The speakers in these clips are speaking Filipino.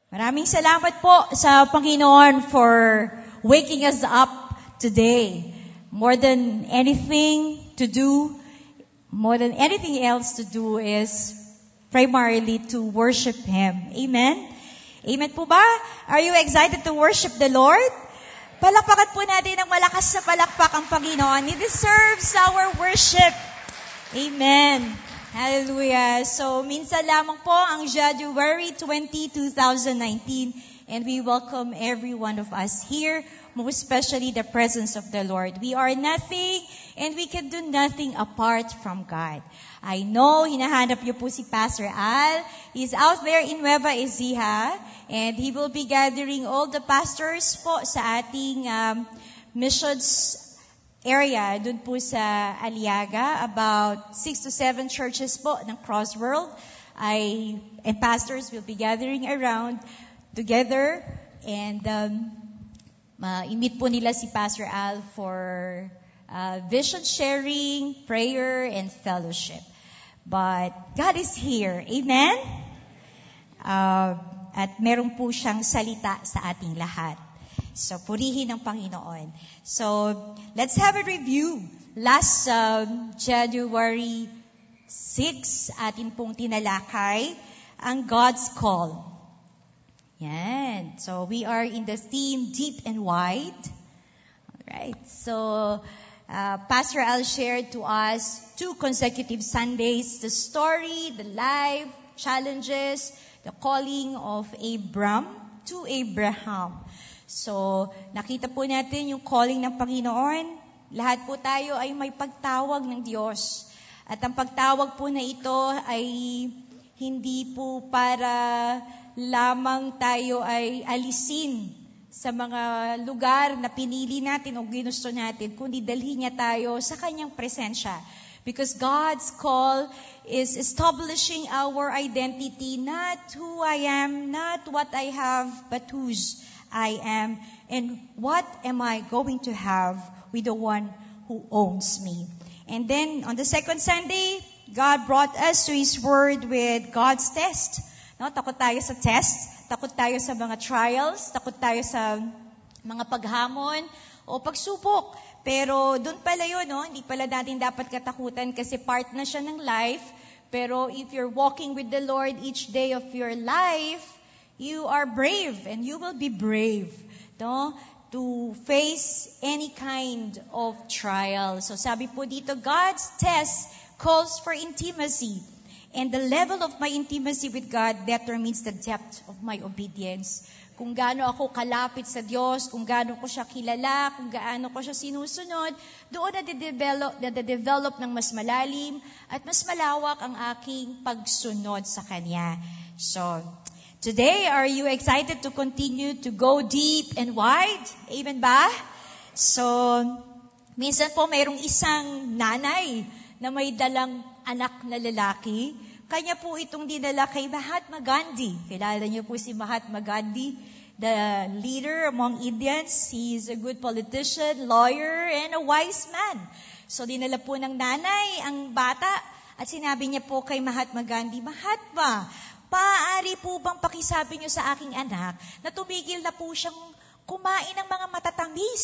Maraming salamat po sa Panginoon for waking us up today. More than anything else to do is primarily to worship Him. Amen? Amen po ba? Are you excited to worship the Lord? Palakpakan po natin ng malakas na palakpak ang Panginoon. He deserves our worship. Amen. Hallelujah. So, minsan lamang po ang January 20, 2019, and we welcome every one of us here, most especially the presence of the Lord. We are nothing, and we can do nothing apart from God. I know, hinahanap niyo po si Pastor Al. He's out there in Nueva Ecija, and he will be gathering all the pastors po sa ating missions area, dun po sa Aliaga, about 6 to 7 churches po ng Cross World. And pastors will be gathering around together, and i-meet po nila si Pastor Al for vision sharing, prayer, and fellowship. But God is here. Amen? At meron po siyang salita sa ating lahat. So, purihin ng Panginoon. So, let's have a review. Last January 6, atin pong tinalakay ang God's Call. Yan. So, we are in the theme, Deep and Wide. Alright. So, Pastor Al shared to us 2 consecutive Sundays, the story, the life, challenges, the calling of Abram to Abraham. So, nakita po natin yung calling ng Panginoon. Lahat po tayo ay may pagtawag ng Diyos. At ang pagtawag po na ito ay hindi po para lamang tayo ay alisin sa mga lugar na pinili natin o ginusto natin, kundi dalhin niya tayo sa kanyang presensya. Because God's call is establishing our identity, not who I am, not what I have, but whose I am, and what am I going to have with the one who owns me. And then, on the second Sunday, God brought us to His Word with God's test. No, takot tayo sa test, takot tayo sa mga trials, takot tayo sa mga paghamon o pagsubok. Pero doon pala yun, no? Hindi pala natin dapat katakutan kasi part na siya ng life. Pero if you're walking with the Lord each day of your life, you are brave and you will be brave, no? To face any kind of trial. So sabi po dito, God's test calls for intimacy. And the level of my intimacy with God determines the depth of my obedience. Kung gaano ako kalapit sa Diyos, kung gaano ko siya kilala, kung gaano ko siya sinusunod, doon na-develop ng mas malalim at mas malawak ang aking pagsunod sa Kanya. So, today, are you excited to continue to go deep and wide? Amen ba? So, minsan po mayroong isang nanay na may dalang anak na lalaki. Kanya po itong dinala kay Mahatma Gandhi. Kilala niyo po si Mahatma Gandhi, the leader among Indians. He is a good politician, lawyer, and a wise man. So, dinala po ng nanay ang bata at sinabi niya po kay Mahatma Gandhi, Mahatma, maaari po bang pakisabi niyo sa aking anak na tumigil na po siyang kumain ng mga matatamis?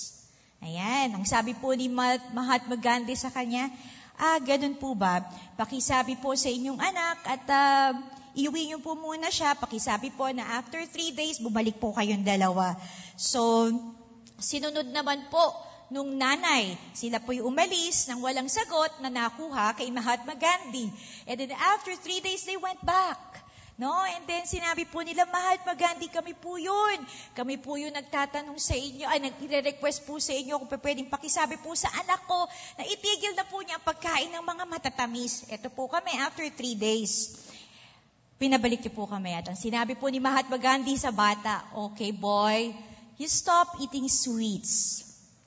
Ayan, ang sabi po ni Mahatma Gandhi sa kanya, ganun po ba? Pakisabi po sa inyong anak at iuwi niyo po muna siya. Pakisabi po na after 3 days, bumalik po kayong dalawa. So, sinunod naman po nung nanay. Sila po'y umalis nang walang sagot na nakuha kay Mahatma Gandhi. And then after 3 days, they went back. No? And then sinabi po nila, Mahatma Gandhi, kami po yun. Kami po yun nagtatanong sa inyo, nagre-request po sa inyo kung pwedeng pakisabi po sa anak ko na itigil na po niya ang pagkain ng mga matatamis. Ito po kami after 3 days. Pinabalik niyo po kami. At ang sinabi po ni Mahatma Gandhi sa bata, okay boy, you stop eating sweets.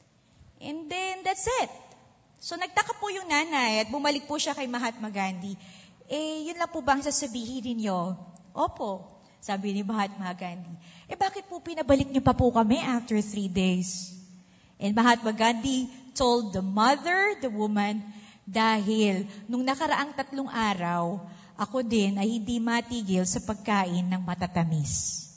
And then that's it. So nagtaka po yung nanay at bumalik po siya kay Mahatma Gandhi. Yun lang po bang sasabihin ninyo? Opo, sabi ni Mahatma Gandhi. Bakit po pinabalik niyo pa po kami after 3 days? And Mahatma Gandhi told the mother, the woman, dahil nung nakaraang 3 araw, ako din ay hindi matigil sa pagkain ng matatamis.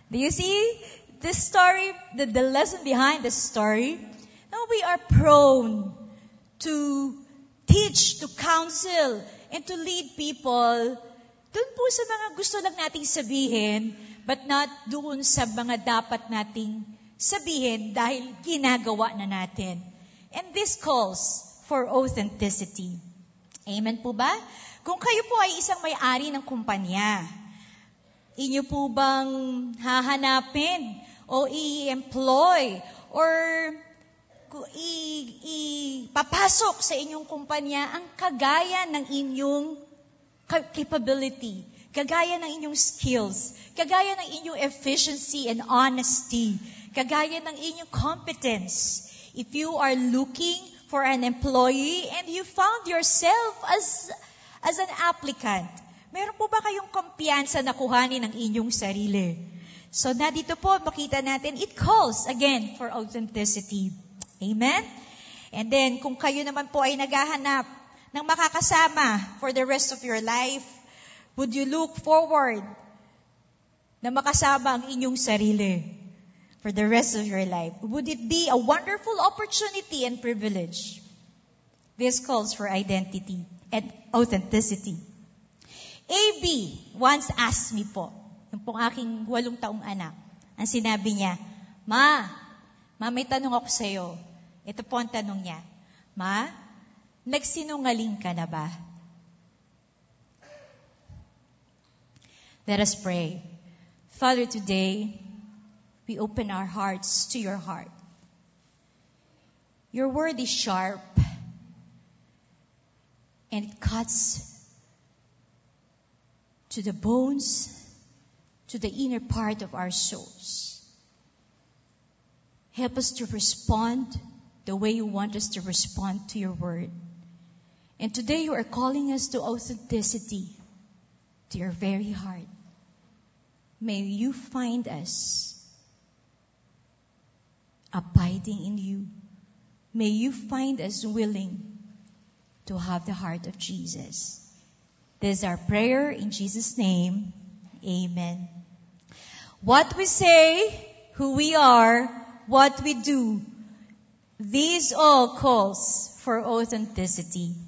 Do you see this story, the lesson behind the story? Now we are prone to teach, to counsel, and to lead people dun po sa mga gusto lang nating sabihin, but not doon sa mga dapat nating sabihin dahil ginagawa na natin. And this calls for authenticity. Amen po ba? Kung kayo po ay isang may-ari ng kumpanya, inyo po bang hahanapin o i-employ or ipapasok sa inyong kumpanya ang kagaya ng inyong capability, kagaya ng inyong skills, kagaya ng inyong efficiency and honesty, kagaya ng inyong competence? If you are looking for an employee and you found yourself as an applicant, meron po ba kayong kumpiyansa na kuhanin ang inyong sarili? So, dito po, makita natin, it calls, again, for authenticity. Amen? And then, kung kayo naman po ay naghahanap ng makakasama for the rest of your life, would you look forward na makasama ang inyong sarili for the rest of your life? Would it be a wonderful opportunity and privilege? This calls for identity and authenticity. AB once asked me po, yung pong aking 8 taong anak, ang sinabi niya, Ma, may tanong ako sa'yo. Ito po ang tanong niya. Ma, nagsinungaling ka na ba? Let us pray. Father, today, we open our hearts to your heart. Your word is sharp, and it cuts to the bones, to the inner part of our souls. Help us to respond the way you want us to respond to your word. And today you are calling us to authenticity, to your very heart. May you find us abiding in you. May you find us willing to have the heart of Jesus. This is our prayer in Jesus' name. Amen. What we say, who we are, what we do, these all calls for authenticity.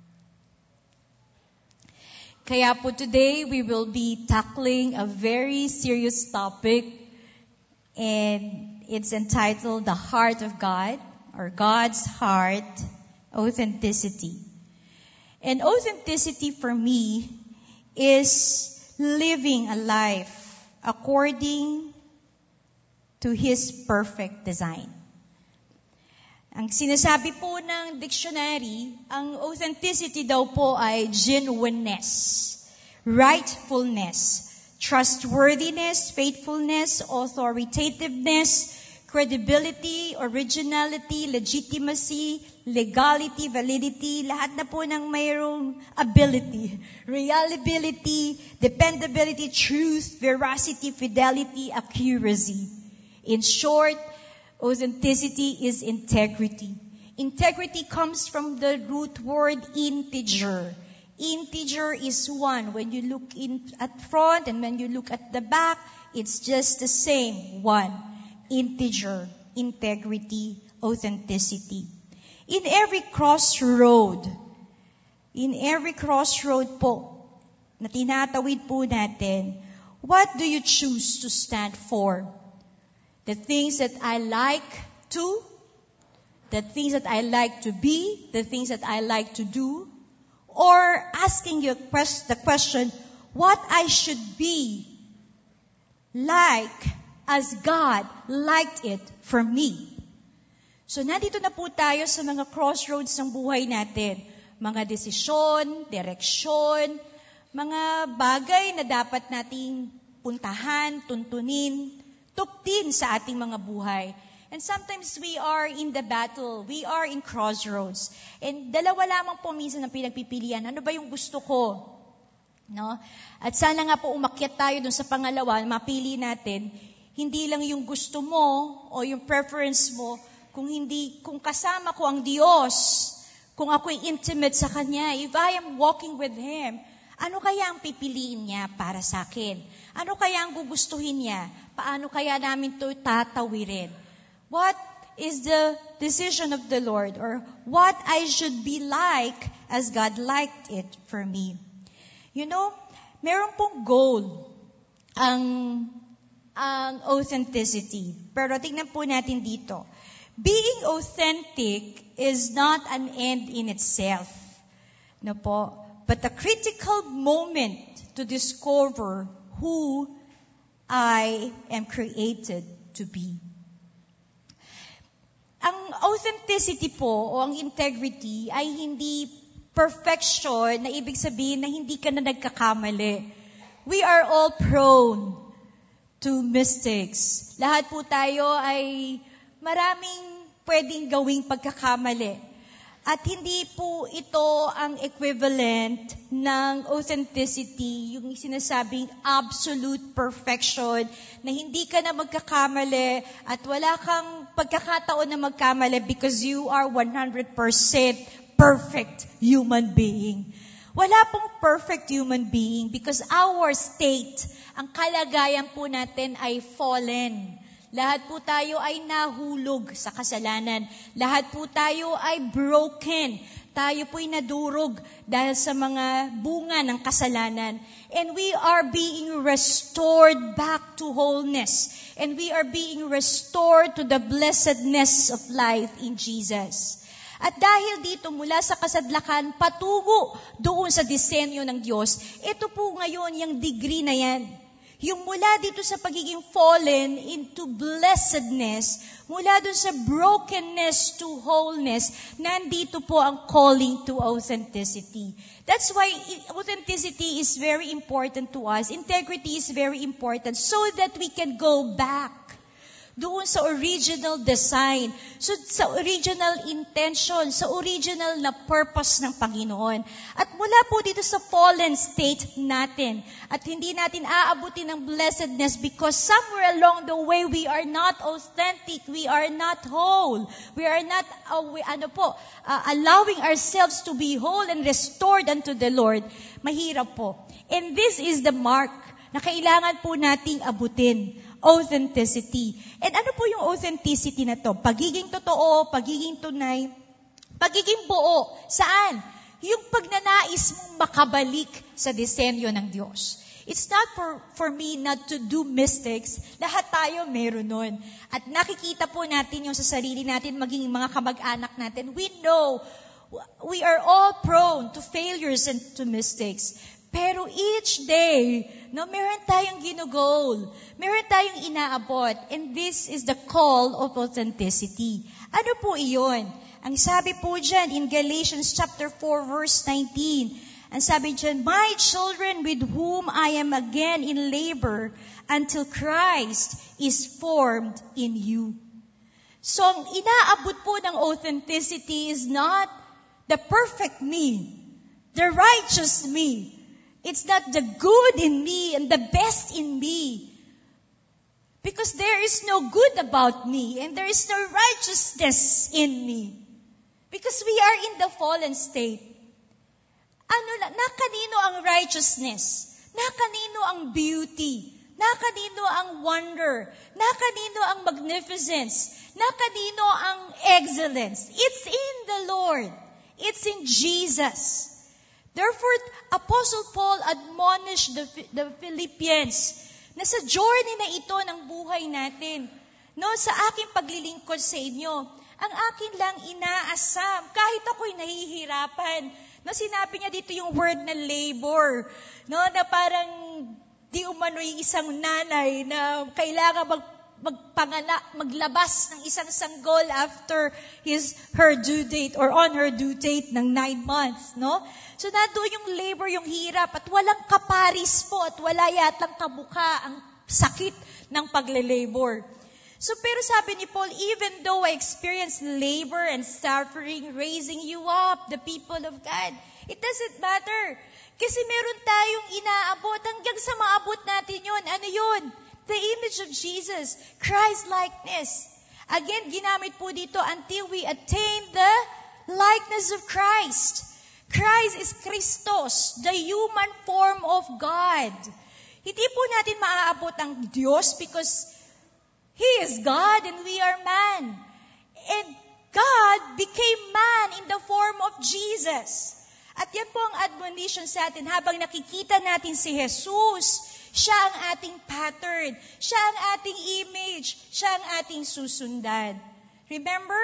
Kaya po today, we will be tackling a very serious topic, and it's entitled The Heart of God, or God's Heart, Authenticity. And authenticity for me is living a life according to His perfect design. Ang sinasabi po ng dictionary, ang authenticity daw po ay genuineness, rightfulness, trustworthiness, faithfulness, authoritativeness, credibility, originality, legitimacy, legality, validity, lahat na po ng mayroong ability, reliability, dependability, truth, veracity, fidelity, accuracy. In short, authenticity is integrity. Integrity comes from the root word integer. Integer is one. When you look in at front and when you look at the back, it's just the same. One. Integer, integrity, authenticity. In every crossroad po na tinatawid po natin, what do you choose to stand for? The things that I like to, the things that I like to be, the things that I like to do, or asking you the question, what I should be like as God liked it for me. So, nandito na po tayo sa mga crossroads ng buhay natin. Mga desisyon, direksyon, mga bagay na dapat nating puntahan, tuntunin, tuptin sa ating mga buhay. And sometimes we are in the battle. We are in crossroads. And dalawa lamang po minsan ang pinagpipilian. Ano ba yung gusto ko? No? At sana nga po umakyat tayo dun sa pangalawa, mapili natin, hindi lang yung gusto mo o yung preference mo, kung kasama ko ang Diyos, kung ako'y intimate sa Kanya, if I am walking with Him, Ano kaya ang pipiliin niya para sa akin? Ano kaya ang gugustuhin niya? Paano kaya namin ito tatawirin? What is the decision of the Lord? Or what I should be like as God liked it for me? You know, meron pong goal ang authenticity. Pero tingnan po natin dito. Being authentic is not an end in itself. No po? But a critical moment to discover who I am created to be. Ang authenticity po o ang integrity ay hindi perfection na ibig sabihin na hindi ka na nagkakamali. We are all prone to mistakes. Lahat po tayo ay maraming pwedeng gawing pagkakamali. At hindi po ito ang equivalent ng authenticity, yung sinasabing absolute perfection, na hindi ka na magkakamali at wala kang pagkakataon na magkamali because you are 100% perfect human being. Wala pong perfect human being because our state, ang kalagayan po natin ay fallen. Lahat po tayo ay nahulog sa kasalanan. Lahat po tayo ay broken. Tayo po'y nadurog dahil sa mga bunga ng kasalanan. And we are being restored back to wholeness. And we are being restored to the blessedness of life in Jesus. At dahil dito mula sa kasadlakan patungo doon sa disenyo ng Diyos, ito po ngayon yung degree na yan. Yung mula dito sa pagiging fallen into blessedness, mula doon sa brokenness to wholeness, nandito po ang calling to authenticity. That's why authenticity is very important to us. Integrity is very important so that we can go back doon sa original design, so sa original intention, sa original na purpose ng Panginoon. At mula po dito sa fallen state natin, at hindi natin aabutin ng blessedness because somewhere along the way we are not authentic, we are not whole, we are not allowing ourselves to be whole and restored unto the Lord. Mahirap po. And this is the mark na kailangan po nating abutin. Authenticity. And ano po yung authenticity na to? Pagiging totoo, pagiging tunay, pagiging buo. Saan? Yung pagnanais mong makabalik sa disenyo ng Diyos. It's not for me not to do mistakes. Lahat tayo meron nun. At nakikita po natin yung sa sarili natin, maging mga kamag-anak natin. We know we are all prone to failures and to mistakes. Pero each day, meron tayong ginugol. Meron tayong inaabot. And this is the call of authenticity. Ano po iyon? Ang sabi po dyan in Galatians chapter 4 verse 19, ang sabi dyan, my children with whom I am again in labor until Christ is formed in you. So, ang inaabot po ng authenticity is not the perfect me, the righteous me. It's not the good in me and the best in me. Because there is no good about me and there is no righteousness in me. Because we are in the fallen state. Na kanino ang righteousness? Na kanino ang beauty? Na kanino ang wonder? Na kanino ang magnificence? Na kanino ang excellence? It's in the Lord. It's in Jesus. Therefore, Apostle Paul admonished the Philippians na sa journey na ito ng buhay natin, sa aking paglilingkod sa inyo, ang akin lang inaasam, kahit ako'y nahihirapan. Sinabi niya dito yung word na labor, na parang di umano'y isang nanay na kailangan maglabas ng isang sanggol after her due date or on her due date ng 9 months, So, nandoon yung labor, yung hirap, at walang kaparis po, at wala yatang kabuka ang sakit ng pagle-labor. So, pero sabi ni Paul, even though I experienced labor and suffering, raising you up, the people of God, it doesn't matter. Kasi meron tayong inaabot, hanggang sa maabot natin yun. Ano yun? The image of Jesus, Christ-likeness. Again, ginamit po dito, until we attain the likeness of Christ. Christ is Christos, the human form of God. Hindi po natin maaabot ang Diyos because He is God and we are man. And God became man in the form of Jesus. At yan po ang admonition sa atin habang nakikita natin si Jesus. Siya ang ating pattern. Siya ang ating image. Siya ang ating susundan. Remember?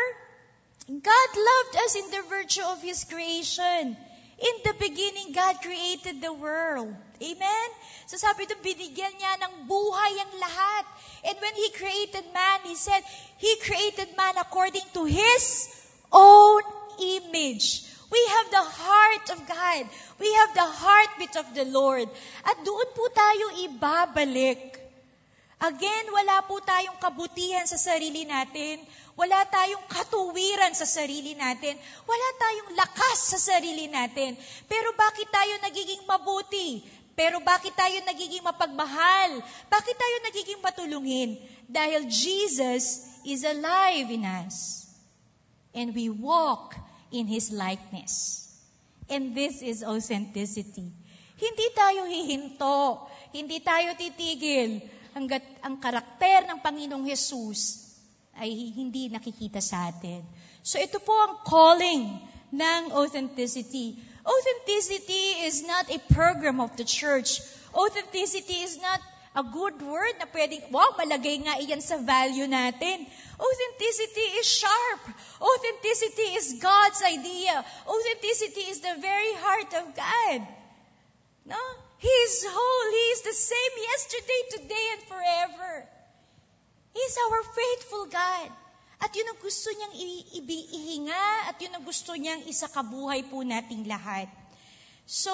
God loved us in the virtue of His creation. In the beginning, God created the world. Amen? So sabi ito, binigyan niya ng buhay ang lahat. And when He created man, He said, He created man according to His own image. We have the heart of God. We have the heartbeat of the Lord. At doon po tayo ibabalik. Again, wala po tayong kabutihan sa sarili natin. Wala tayong katuwiran sa sarili natin. Wala tayong lakas sa sarili natin. Pero bakit tayo nagiging mabuti? Pero bakit tayo nagiging mapagmahal? Bakit tayo nagiging matulungin? Dahil Jesus is alive in us. And we walk in His likeness. And this is authenticity. Hindi tayo hihinto. Hindi tayo titigil hanggat ang karakter ng Panginoong Jesus ay hindi nakikita sa atin. So ito po ang calling ng authenticity. Authenticity is not a program of the church. Authenticity is not a good word na pwedeng, wow, malagay nga iyan sa value natin. Authenticity is sharp. Authenticity is God's idea. Authenticity is the very heart of God. No? He is whole. He is the same yesterday, today, and forever. He is our faithful God. At yun ang gusto niyang ihinga, at yun ang gusto niyang isakabuhay po nating lahat. So,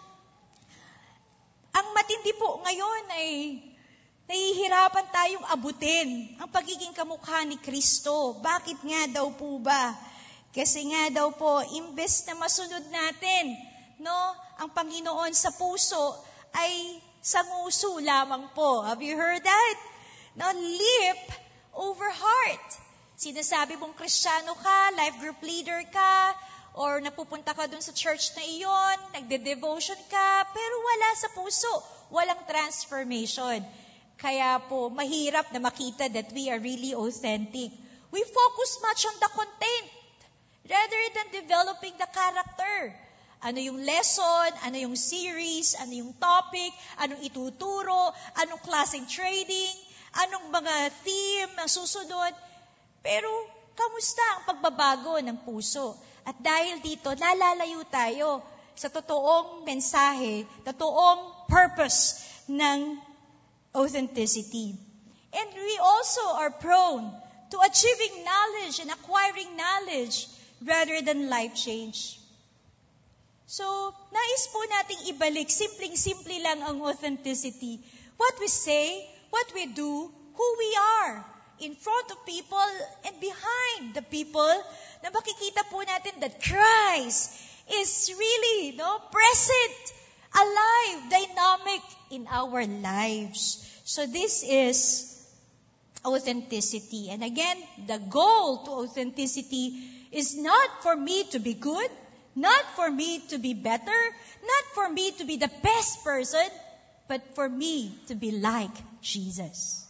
ang matindi po ngayon ay nahihirapan tayong abutin ang pagiging kamukha ni Kristo. Bakit nga daw po ba? Kasi nga daw po, imbes na masunod natin, no, ang Panginoon sa puso ay sa nguso lamang po. Have you heard that? No, lip over heart. Sinasabi mong Kristiyano ka, life group leader ka, or napupunta ka dun sa church na iyon, nagde-devotion ka, pero wala sa puso, walang transformation. Kaya po, mahirap na makita that we are really authentic. We focus much on the content rather than developing the character. Ano yung lesson, ano yung series, ano yung topic, anong ituturo, anong klaseng training, anong mga theme ang susunod. Pero, kamusta ang pagbabago ng puso? At dahil dito, nalalayo tayo sa totoong mensahe, totoong purpose ng authenticity. And we also are prone to achieving knowledge and acquiring knowledge rather than life change. So, nais po nating ibalik, simpleng-simple lang ang authenticity. What we say, what we do, who we are, in front of people and behind the people, na makikita po natin that Christ is really present, alive, dynamic in our lives. So this is authenticity. And again, the goal to authenticity is not for me to be good, not for me to be better, not for me to be the best person, but for me to be like Jesus.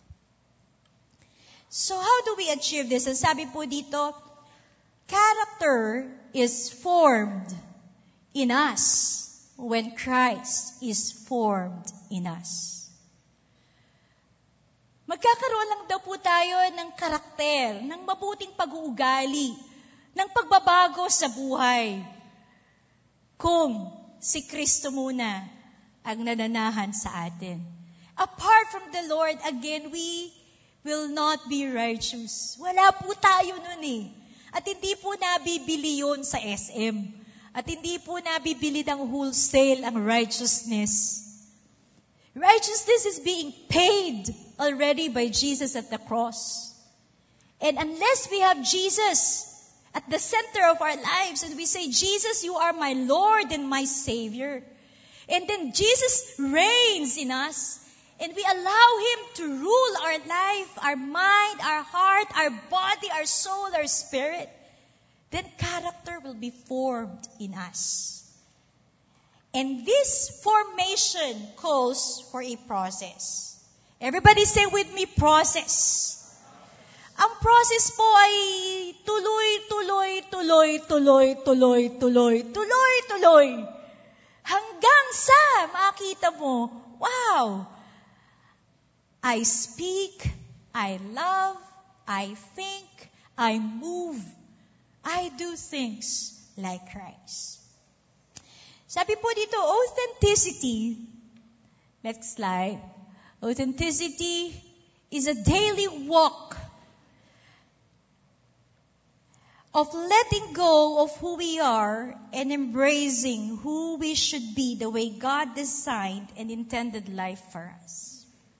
So how do we achieve this? Ang sabi po dito, character is formed in us when Christ is formed in us. Magkakaroon lang daw po tayo ng karakter, ng mabuting pag-uugali, ng pagbabago sa buhay, kung si Kristo muna ang nananahan sa atin. Apart from the Lord, again, we will not be righteous. Wala po tayo nun eh. At hindi po nabibili yun sa SM. At hindi po nabibili ng wholesale ang righteousness. Righteousness is being paid already by Jesus at the cross. And unless we have Jesus at the center of our lives, and we say, Jesus, you are my Lord and my Savior. And then Jesus reigns in us, and we allow Him to rule our life, our mind, our heart, our body, our soul, our spirit. then character will be formed in us. And this formation calls for a process. Everybody say with me, process. Ang process po ay tuloy. Hanggang sa makita mo, wow, I speak, I love, I think, I move, I do things like Christ. Sabi po dito, authenticity. Next slide. Authenticity is a daily walk of letting go of who we are and embracing who we should be the way God designed and intended life for us.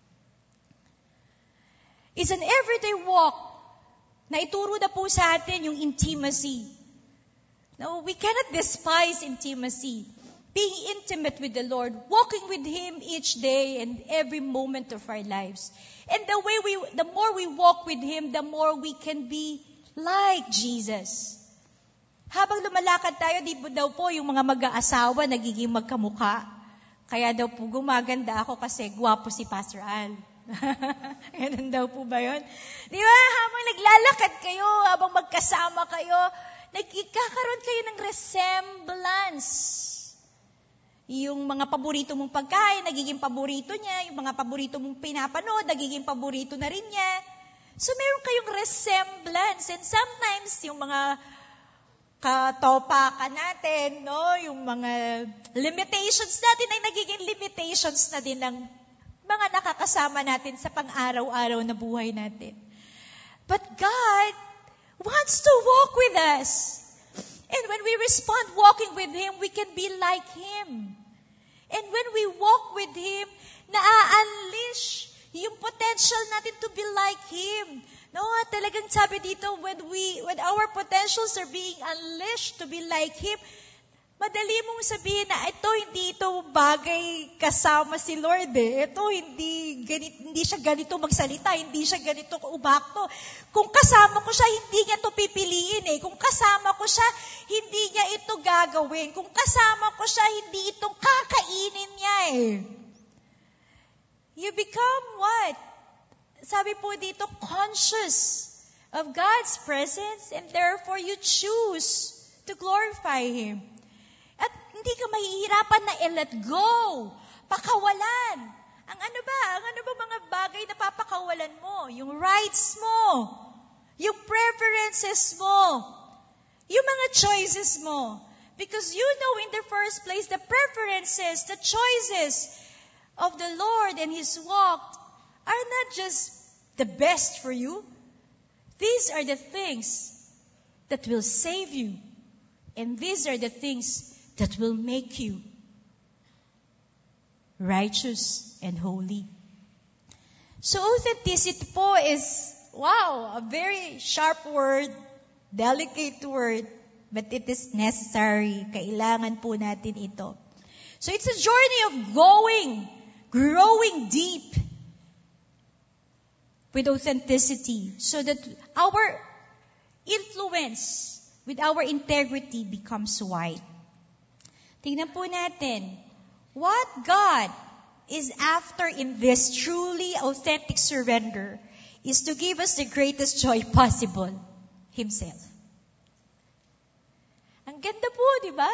It's an everyday walk na ituro na po sa atin yung intimacy. No, we cannot despise intimacy. Being intimate with the Lord, walking with Him each day and every moment of our lives. And the more we walk with Him, the more we can be like Jesus. Habang lumalakad tayo, di ba daw po yung mga mag-aasawa nagiging magkamukha? Kaya daw po gumaganda ako kasi gwapo si Pastor Al. Ganun daw po ba yun? Di ba? Habang naglalakad kayo, habang magkasama kayo, nagkakaroon kayo ng resemblance. Yung mga paborito mong pagkain, nagiging paborito niya. Yung mga paborito mong pinapanood, nagiging paborito na rin niya. So, meron kayong resemblance. And sometimes, yung mga katopakan natin, no, yung mga limitations natin ay nagiging limitations na din ng mga nakakasama natin sa pang-araw-araw na buhay natin. But God wants to walk with us. And when we respond walking with Him, we can be like Him. And when we walk with Him, na-unleash yung potential natin to be like Him. No, talagang sabi dito, when our potentials are being unleashed to be like Him, madali mong sabihin na hindi ito bagay kasama si Lord eh. Ito hindi siya ganito magsalita, hindi siya ganito ubakto. Kung kasama ko siya, hindi niya ito pipiliin eh. Kung kasama ko siya, hindi niya ito gagawin. Kung kasama ko siya, hindi itong kakainin niya eh. You become what? Sabi po dito, conscious of God's presence and therefore you choose to glorify Him. At hindi ka mahihirapan na i-let go, pakawalan. Ang ano ba mga bagay na papakawalan mo? Yung rights mo, yung preferences mo, yung mga choices mo. Because you know in the first place, the preferences, the choices of the Lord and His walk are not just the best for you. These are the things that will save you. And these are the things that will make you righteous and holy. So authenticity po is, wow, a very sharp word, delicate word, but it is necessary. Kailangan po natin ito. So it's a journey of growing deep with authenticity so that our influence with our integrity becomes wide. Tingnan po natin, what God is after in this truly authentic surrender is to give us the greatest joy possible, Himself. Ang ganda po, di ba?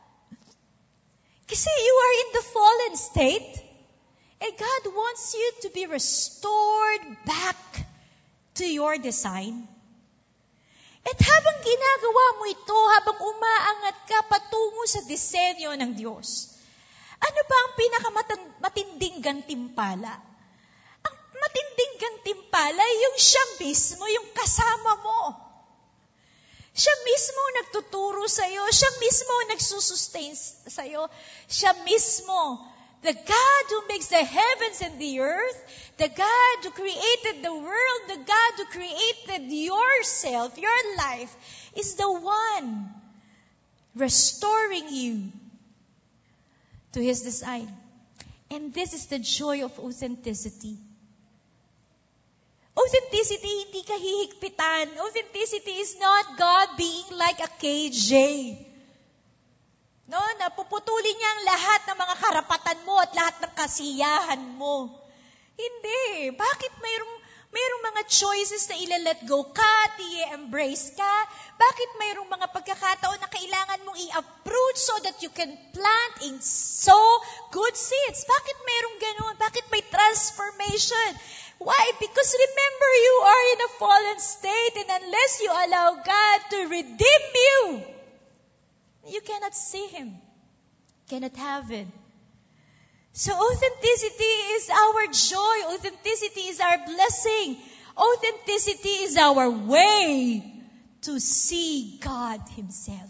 Kasi you are in the fallen state, and God wants you to be restored back to your design. At habang ginagawa mo ito, habang umaangat ka patungo sa disenyo ng Diyos, ano ba ang pinakamatinding gantimpala? Ang matinding gantimpala, yung siya mismo, yung kasama mo. Siya mismo nagtuturo sa'yo, siya mismo nagsusustain sa'yo, siya mismo, the God who makes the heavens and the earth, the God who created the world, the God who created yourself, your life, is the one restoring you to His design. And this is the joy of authenticity. Authenticity, hindi ka hihigpitan. Authenticity is not God being like a KJ. No, napuputulin niya ang lahat ng mga karapatan mo at lahat ng kasiyahan mo. Hindi. Bakit mayroong mga choices na ila-let go ka, i-embrace ka? Bakit mayroong mga pagkakataon na kailangan mong i-uproot so that you can plant and sow good seeds? Bakit mayroong ganun? Bakit may transformation? Why? Because remember, you are in a fallen state, and unless you allow God to redeem you, you cannot see Him. Cannot have it. So authenticity is our joy. Authenticity is our blessing. Authenticity is our way to see God Himself.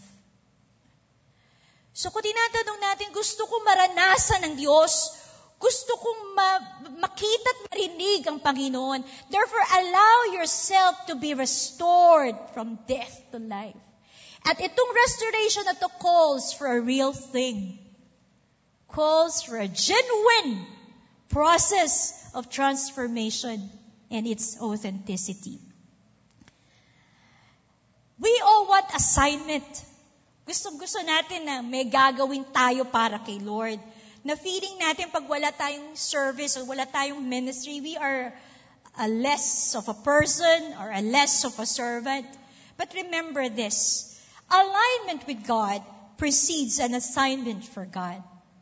So kung tinatanong natin, gusto kong maranasan ng Diyos, gusto kong makita at marinig ang Panginoon, therefore allow yourself to be restored from death to life. At itong restoration na to calls for a real thing. Calls for a genuine process of transformation and its authenticity. We all want assignment. Gusto natin na may gagawin tayo para kay Lord. Na feeling natin pag wala tayong service or wala tayong ministry, we are a less of a person or a less of a servant. But remember this. Alignment with God precedes an assignment for God.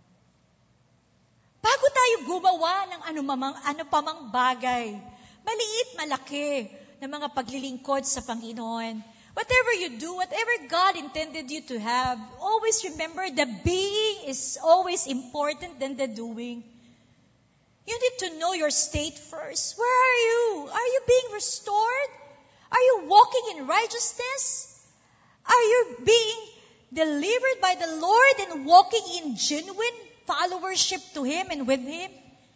Bago tayo gumawa ng ano pa mang bagay, maliit, malaki, na mga paglilingkod sa Panginoon, whatever you do, whatever God intended you to have, always remember the being is always important than the doing. You need to know your state first. Where are you? Are you being restored? Are you walking in righteousness? Are you being delivered by the Lord and walking in genuine followership to Him and with Him?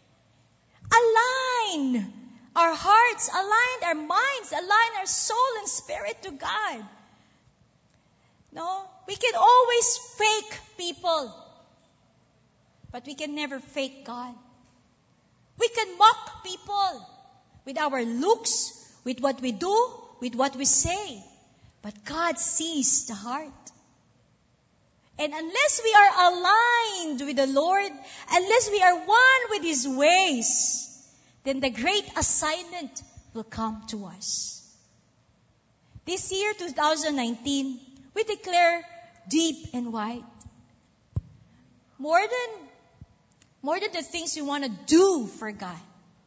Align our hearts, align our minds, align our soul and spirit to God. No? We can always fake people, but we can never fake God. We can mock people with our looks, with what we do, with what we say. But God sees the heart. And unless we are aligned with the Lord, unless we are one with His ways, then the great assignment will come to us. This year, 2019, we declare deep and wide. More than the things we want to do for God.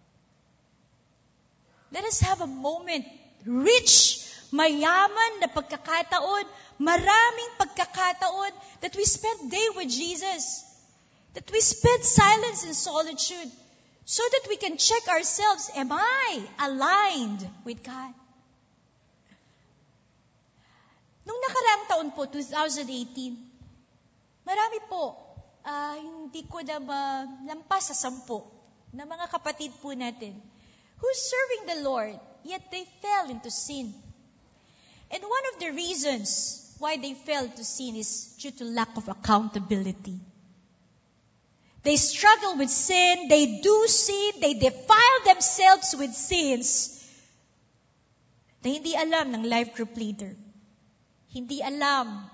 Let us have a moment, rich, mayaman na pagkakataon, maraming pagkakataon that we spend day with Jesus, that we spend silence and solitude, so that we can check ourselves, am I aligned with God? Nung nakaraang taon po, 2018, marami po, hindi ko na lampas sa 10 na mga kapatid po natin who's serving the Lord, yet they fell into sin. And one of the reasons why they fell to sin is due to lack of accountability. They struggle with sin, they do sin, they defile themselves with sins na hindi alam ng life group leader. Hindi alam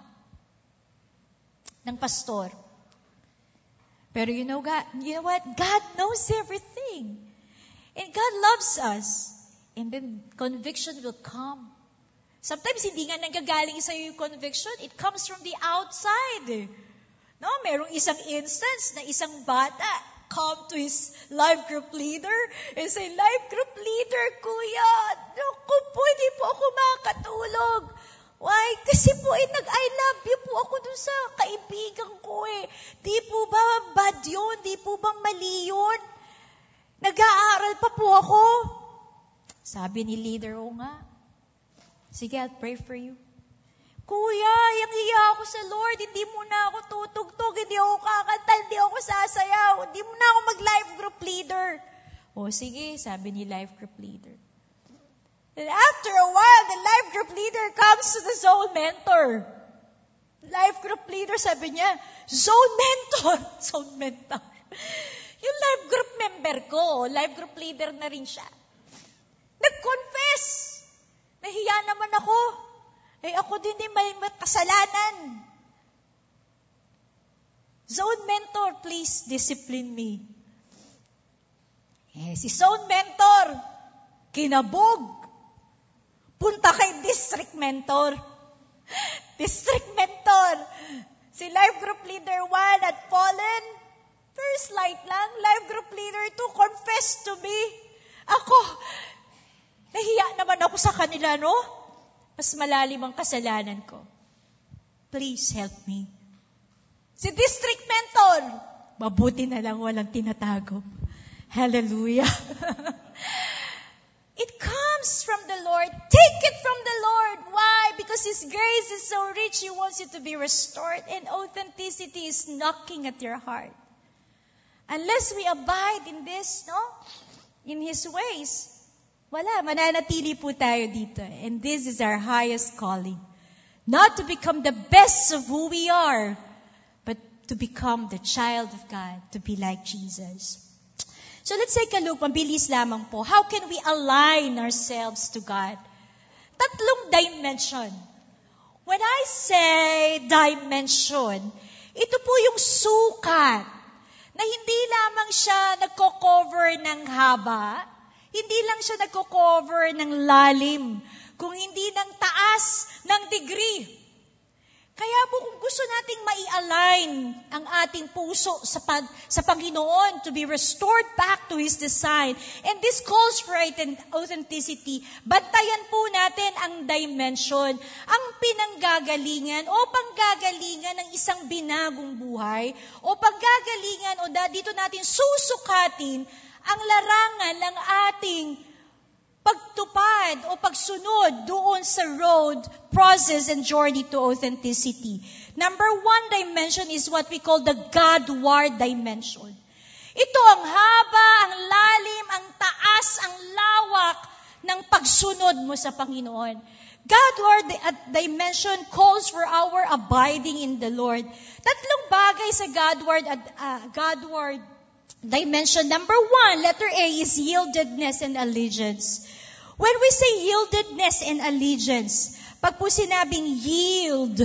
ng pastor. Pero you know what? God knows everything. And God loves us. And then conviction will come. Sometimes hindi nga nanggagaling sa'yo yung conviction. It comes from the outside. No, merong isang instance na isang bata come to his life group leader and say, life group leader, kuya, naku po, hindi po ako makatulog. Why? Kasi po, I love you po ako dun sa kaibigan ko eh. Di po ba bad yun? Di po bang mali yun? Nag-aaral pa po ako. Sabi ni leader, o nga. Sige, I'll pray for you. Kuya, hiya ako sa Lord. Hindi mo na ako tutugtog. Hindi ako kakanta. Hindi ako sasayaw. Hindi mo na ako mag-life group leader. O sige, sabi ni life group leader. And after a while, the life group leader comes to the zone mentor. Life group leader, sabi niya, zone mentor. Zone mentor. Yung life group member ko, life group leader na rin siya. Nag-confess witness. Nahiya naman ako. Ako din may kasalanan. Zone mentor, please discipline me. Si zone mentor, kinabog. Punta kay district mentor. District mentor. Si life group leader 1 had fallen. First light lang. Life group leader 2 confessed to me. Ako, nahiya naman ako sa kanila, no? Mas malalim ang kasalanan ko. Please help me. Si district mentor, mabuti na lang walang tinatago. Hallelujah. It comes from the Lord. Take it from the Lord. Why? Because His grace is so rich. He wants you to be restored. And authenticity is knocking at your heart. Unless we abide in this, no? In His ways, wala, mananatili po tayo dito. And this is our highest calling. Not to become the best of who we are, but to become the child of God, to be like Jesus. So let's take a look, mabilis lamang po. How can we align ourselves to God? Tatlong dimension. When I say dimension, ito po yung sukat na hindi lamang siya nagko-cover ng haba, hindi lang siya nagko-cover ng lalim, kung hindi ng taas ng degree. Kaya po kung gusto nating mai-align ang ating puso sa Panginoon to be restored back to His design, and this calls for authenticity, bantayan po natin ang dimension, ang pinanggagalingan o panggagalingan ng isang binagong buhay, o panggagalingan o dito natin susukatin ang larangan ng ating pagtupad o pagsunod doon sa road, process, and journey to authenticity. Number 1 dimension is what we call the Godward dimension. Ito ang haba, ang lalim, ang taas, ang lawak ng pagsunod mo sa Panginoon. Godward dimension calls for our abiding in the Lord. Tatlong bagay sa Godward dimension. Number 1, letter A, is yieldedness and allegiance. When we say yieldedness and allegiance, pag po sinabing yield,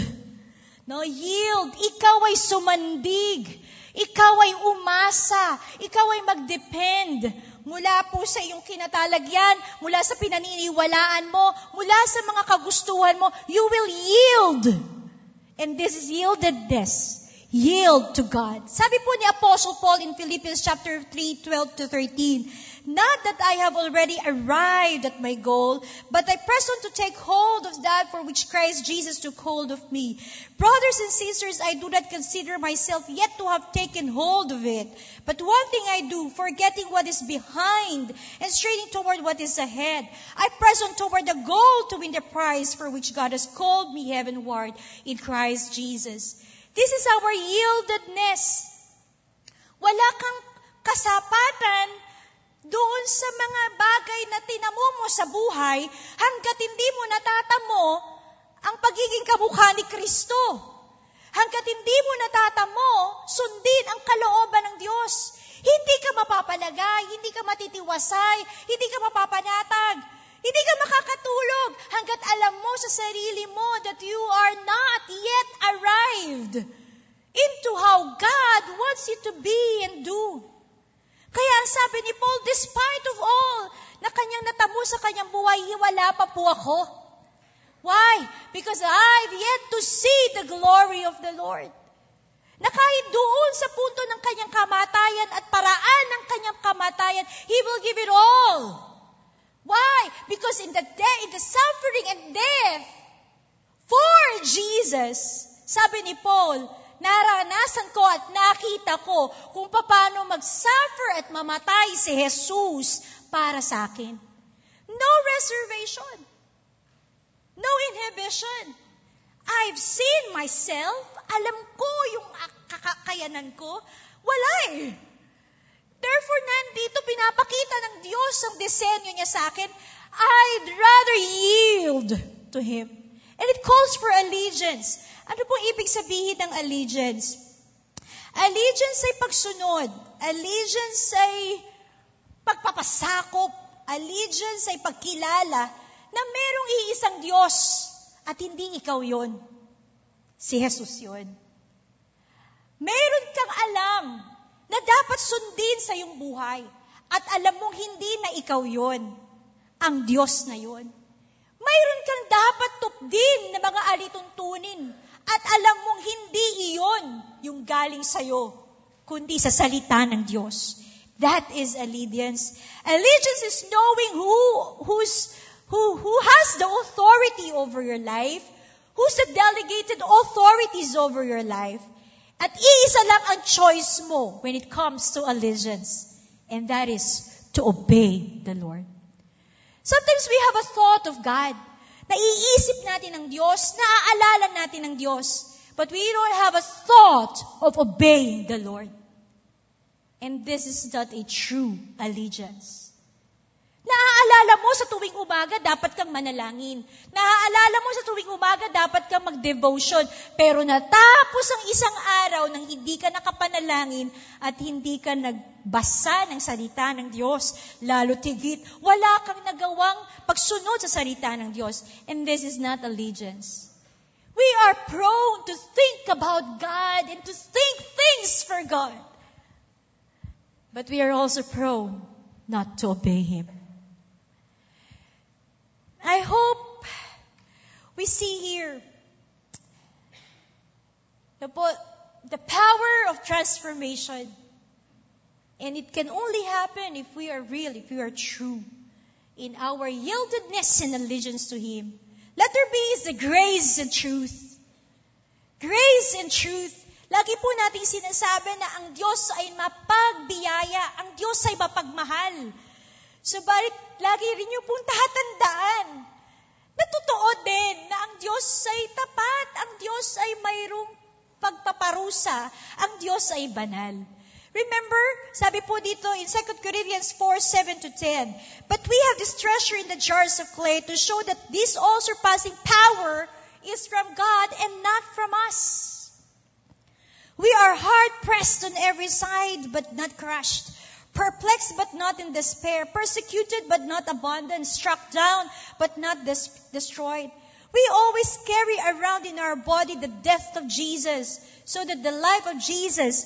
ikaw ay sumandig, ikaw ay umasa, ikaw ay magdepend mula po sa iyong kinatalagyan, mula sa pinaniniwalaan mo, mula sa mga kagustuhan mo, you will yield. And this is yieldedness. Yield to God. Sabi po ni Apostle Paul in Philippians chapter 3:12-13, not that I have already arrived at my goal, but I press on to take hold of that for which Christ Jesus took hold of me. Brothers and sisters, I do not consider myself yet to have taken hold of it. But one thing I do, forgetting what is behind and straining toward what is ahead, I press on toward the goal to win the prize for which God has called me heavenward in Christ Jesus. This is our yieldedness. Wala kang kasapatan doon sa mga bagay na tinamo mo sa buhay hanggat hindi mo natatamo ang pagiging kamukha ni Kristo. Hanggat hindi mo natatamo, sundin ang kalooban ng Diyos. Hindi ka mapapalagay, hindi ka matitiwasay, hindi ka mapapanatag, hindi ka makakatulog hanggat alam mo sa sarili mo that you are not yet arrived into how God wants you to be and do. Kaya ang sabi ni Paul, despite of all na kanyang natamo sa kanyang buhay, wala pa po ako. Why? Because I've yet to see the glory of the Lord. Na kahit doon sa punto ng kanyang kamatayan at paraan ng kanyang kamatayan, He will give it all. Why? Because in the suffering and death for Jesus, sabi ni Paul, naranasan ko at nakita ko kung paano mag-suffer at mamatay si Jesus para sa akin. No reservation. No inhibition. I've seen myself. Alam ko yung kakayanan ko. Wala eh. Therefore, nandito pinapakita ng Diyos ang disenyo niya sa akin. I'd rather yield to Him. And it calls for allegiance. Ano pong ibig sabihin ng allegiance? Allegiance ay pagsunod. Allegiance ay pagpapasakop. Allegiance ay pagkilala na merong iisang Diyos at hindi ikaw yon. Si Jesus yon. Meron kang alam na dapat sundin sa iyong buhay at alam mong hindi na ikaw yon, ang Diyos na yon. Mayroon kang dapat tupdin na mga alituntunin at alam mong hindi iyon yung galing sa'yo, kundi sa salita ng Diyos. That is allegiance. Allegiance is knowing who has the authority over your life, who's the delegated authorities over your life. At iisa lang ang choice mo when it comes to allegiance, and that is to obey the Lord. Sometimes we have a thought of God. Naiisip natin ang Diyos, naaalala natin ang Diyos, but we don't have a thought of obeying the Lord. And this is not a true allegiance. Naaalala mo sa tuwing umaga, dapat kang manalangin. Naaalala mo sa tuwing umaga, dapat kang mag-devotion. Pero natapos ang isang araw nang hindi ka nakapanalangin at hindi ka nagbasa ng salita ng Diyos, lalo tigit, wala kang nagawang pagsunod sa salita ng Diyos. And this is not allegiance. We are prone to think about God and to think things for God. But we are also prone not to obey Him. I hope we see here the power of transformation. And it can only happen if we are real, if we are true in our yieldedness and allegiance to Him. Letter B is the grace and truth. Grace and truth. Lagi po nating sinasabi na ang Diyos ay mapagbiyaya, ang Diyos ay mapagmahal. Subalit, lagi rin niyo pong tatandaan na totoo din na ang Diyos ay tapat, ang Diyos ay mayroong pagpaparusa, ang Diyos ay banal. Remember, sabi po dito in 2 Corinthians 4:7-10, but we have this treasure in the jars of clay to show that this all-surpassing power is from God and not from us. We are hard-pressed on every side, but not crushed. Perplexed, but not in despair. Persecuted, but not abandoned. Struck down, but not destroyed. We always carry around in our body the death of Jesus, so that the life of Jesus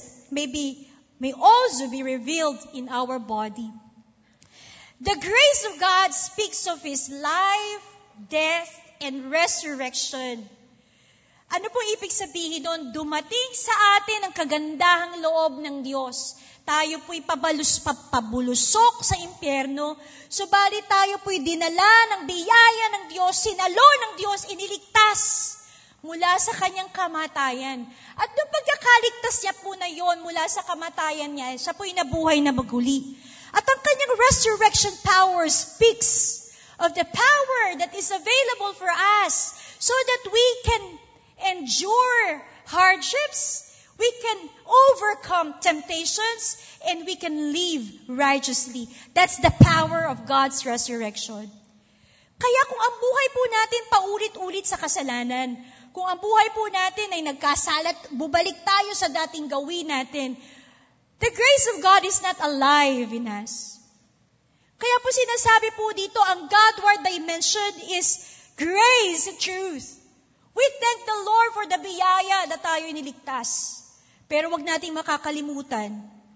may also be revealed in our body. The grace of God speaks of His life, death, and resurrection. Ano po ibig sabihin doon? Dumating sa atin ang kagandahang loob ng Diyos. Tayo po'y pabulusok sa impyerno, subalit tayo po'y dinala ng biyaya ng Diyos, sinalo ng Diyos, iniligtas mula sa kanyang kamatayan. At nung pagkakaligtas niya po na yon mula sa kamatayan niya, siya po'y nabuhay na maguli. At ang kanyang resurrection power speaks of the power that is available for us so that we can endure hardships, we can overcome temptations, and we can live righteously. That's the power of God's resurrection. Kaya kung ang buhay po natin paulit-ulit sa kasalanan, kung ang buhay po natin ay nagkasalat, bubalik tayo sa dating gawin natin, the grace of God is not alive in us. Kaya po sinasabi po dito, ang Godward dimension is grace and truth. We thank the Lord for the biyaya na tayo iniligtas. Pero wag nating makakalimutan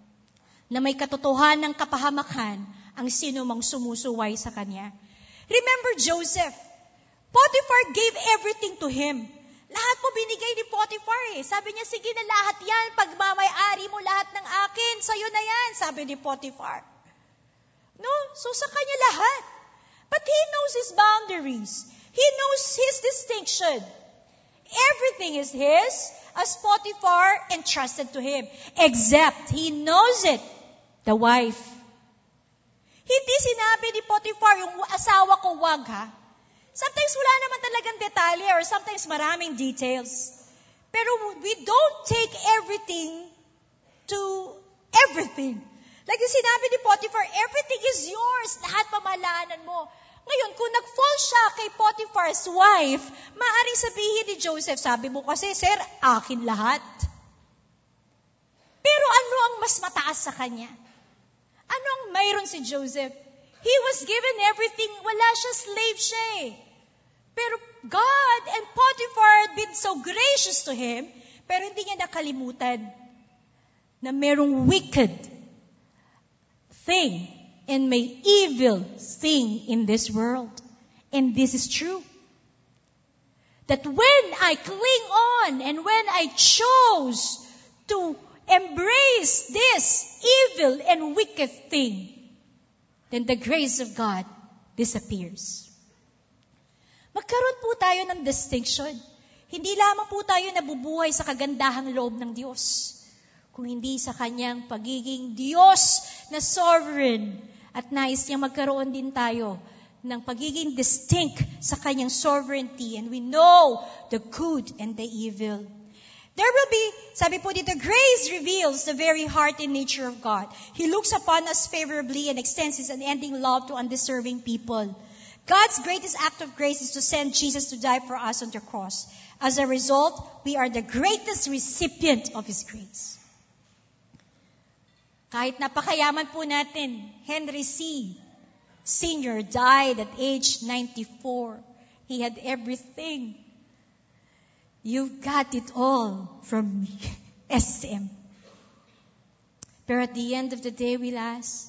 na may katotohanan ng kapahamakan ang sino mang sumusuway sa Kanya. Remember Joseph. Potiphar gave everything to him. Lahat po binigay ni Potiphar eh. Sabi niya, sige na lahat yan. Pagmamay-ari mo lahat ng akin. Sa'yo na yan, sabi ni Potiphar. No? So sa kanya lahat. But he knows his boundaries. He knows his distinction. Everything is his, as Potiphar entrusted to him. Except, he knows it, the wife. Hindi sinabi ni Potiphar, yung asawa ko wag ha. Sometimes wala naman talagang detalye or sometimes maraming details. Pero we don't take everything to everything. Like yung sinabi ni Potiphar, everything is yours. Lahat pamalanan mo. Ngayon, kung nag-fall siya kay Potiphar's wife, maaaring sabihin ni Joseph, sabi mo kasi, sir, akin lahat. Pero ano ang mas mataas sa kanya? Ano ang mayroon si Joseph? He was given everything. Wala siya, slave siya eh. Pero God and Potiphar had been so gracious to him, pero hindi niya nakalimutan na merong wicked thing and may evil thing in this world. And this is true. That when I cling on and when I chose to embrace this evil and wicked thing, then the grace of God disappears. Magkaroon po tayo ng distinction. Hindi lamang po tayo nabubuhay sa kagandahang loob ng Diyos, kung hindi sa Kanyang pagiging Diyos na sovereign, at nais niyang magkaroon din tayo ng pagiging distinct sa Kanyang sovereignty, and we know the good and the evil. There will be, sabi po dito, grace reveals the very heart and nature of God. He looks upon us favorably and extends His unending love to undeserving people. God's greatest act of grace is to send Jesus to die for us on the cross. As a result, we are the greatest recipient of His grace. Kahit napakayaman po natin, Henry C. Sr. died at age 94. He had everything. You got it all from SM. But at the end of the day, we'll ask,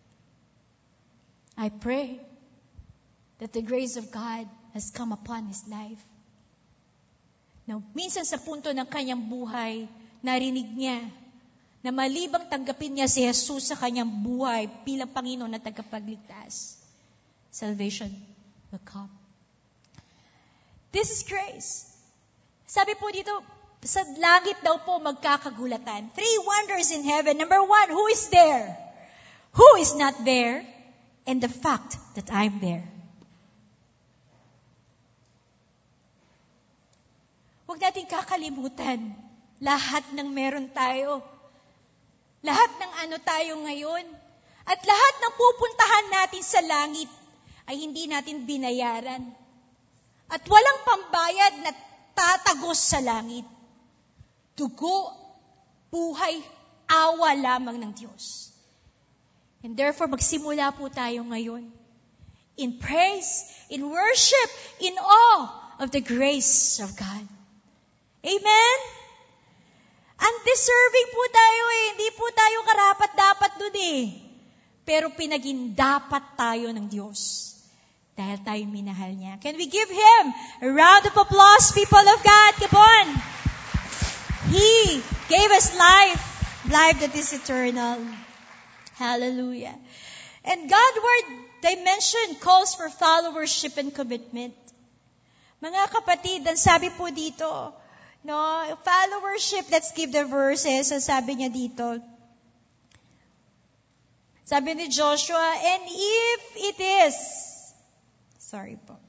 I pray that the grace of God has come upon his life. Now, minsan sa punto ng kanyang buhay, narinig niya na malibang tanggapin niya si Jesus sa kanyang buhay bilang Panginoon at tagapagligtas, salvation will come. This is grace. Sabi po dito, sa langit daw po magkakagulatan. 3 wonders in heaven. Number 1, who is there? Who is not there? And the fact that I'm there. Huwag natin kakalimutan lahat ng meron tayo. Lahat ng ano tayo ngayon. At lahat ng pupuntahan natin sa langit ay hindi natin binayaran. At walang pambayad na tatagos sa langit. Dugo, buhay, awa lamang ng Diyos. And therefore, magsimula po tayo ngayon in praise, in worship, in awe of the grace of God. Amen? Undeserving po tayo eh. Hindi po tayo karapat-dapat dun eh. Pero pinagindapat tayo ng Diyos. Dahil tayo minahal niya. Can we give Him a round of applause, people of God? Come on. He gave us life. Life that is eternal. Hallelujah. And Godward dimension calls for followership and commitment. Mga kapatid, ang sabi po dito, no, followership, let's give the verses. Ang sabi niya dito, sabi ni Joshua, and if it is, sorry po.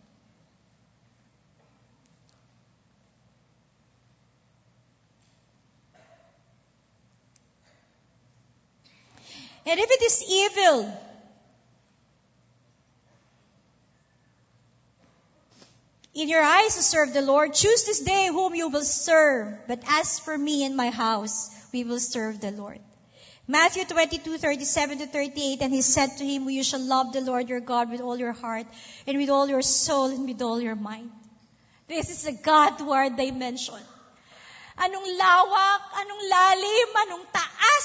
And if it is evil, in your eyes to serve the Lord, choose this day whom you will serve. But as for me and my house, we will serve the Lord. Matthew 22:37-38, and he said to him, you shall love the Lord your God with all your heart, and with all your soul, and with all your mind. This is a Godward dimension. Anong lawak, anong lalim, anong taas,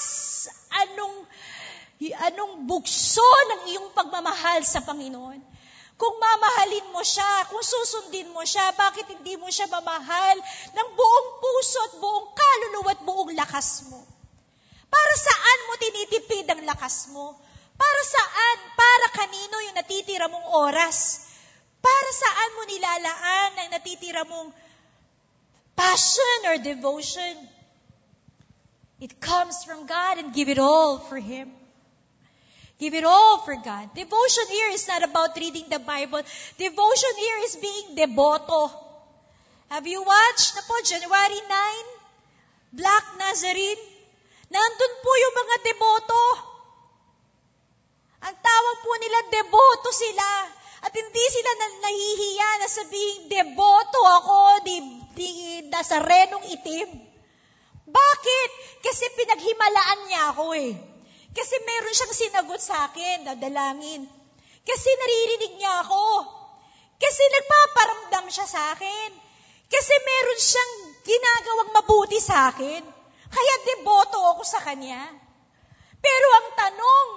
anong bugso ng iyong pagmamahal sa Panginoon. Kung mamahalin mo siya, kung susundin mo siya, bakit hindi mo siya mamahal ng buong puso at buong kaluluwa at buong lakas mo? Para saan mo tinitipid ang lakas mo? Para saan? Para kanino yung natitira mong oras? Para saan mo nilalaan ang natitira mong passion or devotion? It comes from God, and give it all for Him. Give it all for God. Devotion here is not about reading the Bible. Devotion here is being deboto. Have you watched na po, January 9? Black Nazarene? Nandun po yung mga deboto. Ang tawag po nila, deboto sila. At hindi sila nahihiya na sabihin, deboto ako, di Nazarenong itim. Bakit? Kasi pinaghimalaan niya ako eh. Kasi meron siyang sinagot sa akin, dadalangin. Kasi naririnig niya ako. Kasi nagpaparamdam siya sa akin. Kasi meron siyang ginagawang mabuti sa akin. Kaya deboto ako sa kanya. Pero ang tanong,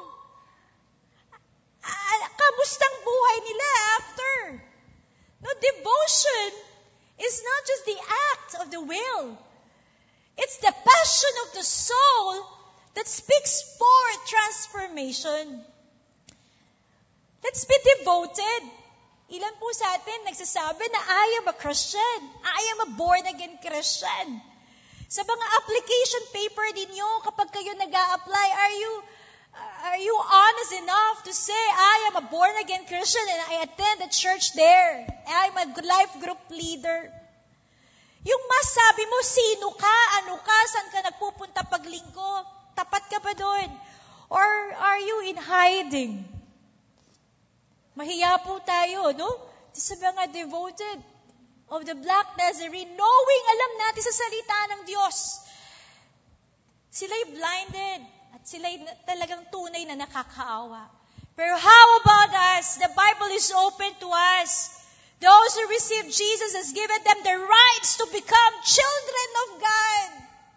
kamustang buhay nila after? No, devotion is not just the act of the will. It's the passion of the soul that speaks for transformation. Let's be devoted. Ilan po sa atin nagsasabi na I am a Christian. I am a born-again Christian. Sa mga application paper ninyo, kapag kayo nag-a-apply, are you honest enough to say, I am a born-again Christian and I attend the church there. I'm a life group leader. Yung masabi mo, sino ka, ano ka, saan ka nagpupunta paglinggo, tapat ka ba doon? Or are you in hiding? Mahiya po tayo, no? Sa mga devoted of the Black Nazarene, knowing, alam natin sa salita ng Diyos. Sila'y blinded at sila'y talagang tunay na nakakaawa. Pero how about us? The Bible is open to us. Those who receive Jesus has given them the rights to become children of God.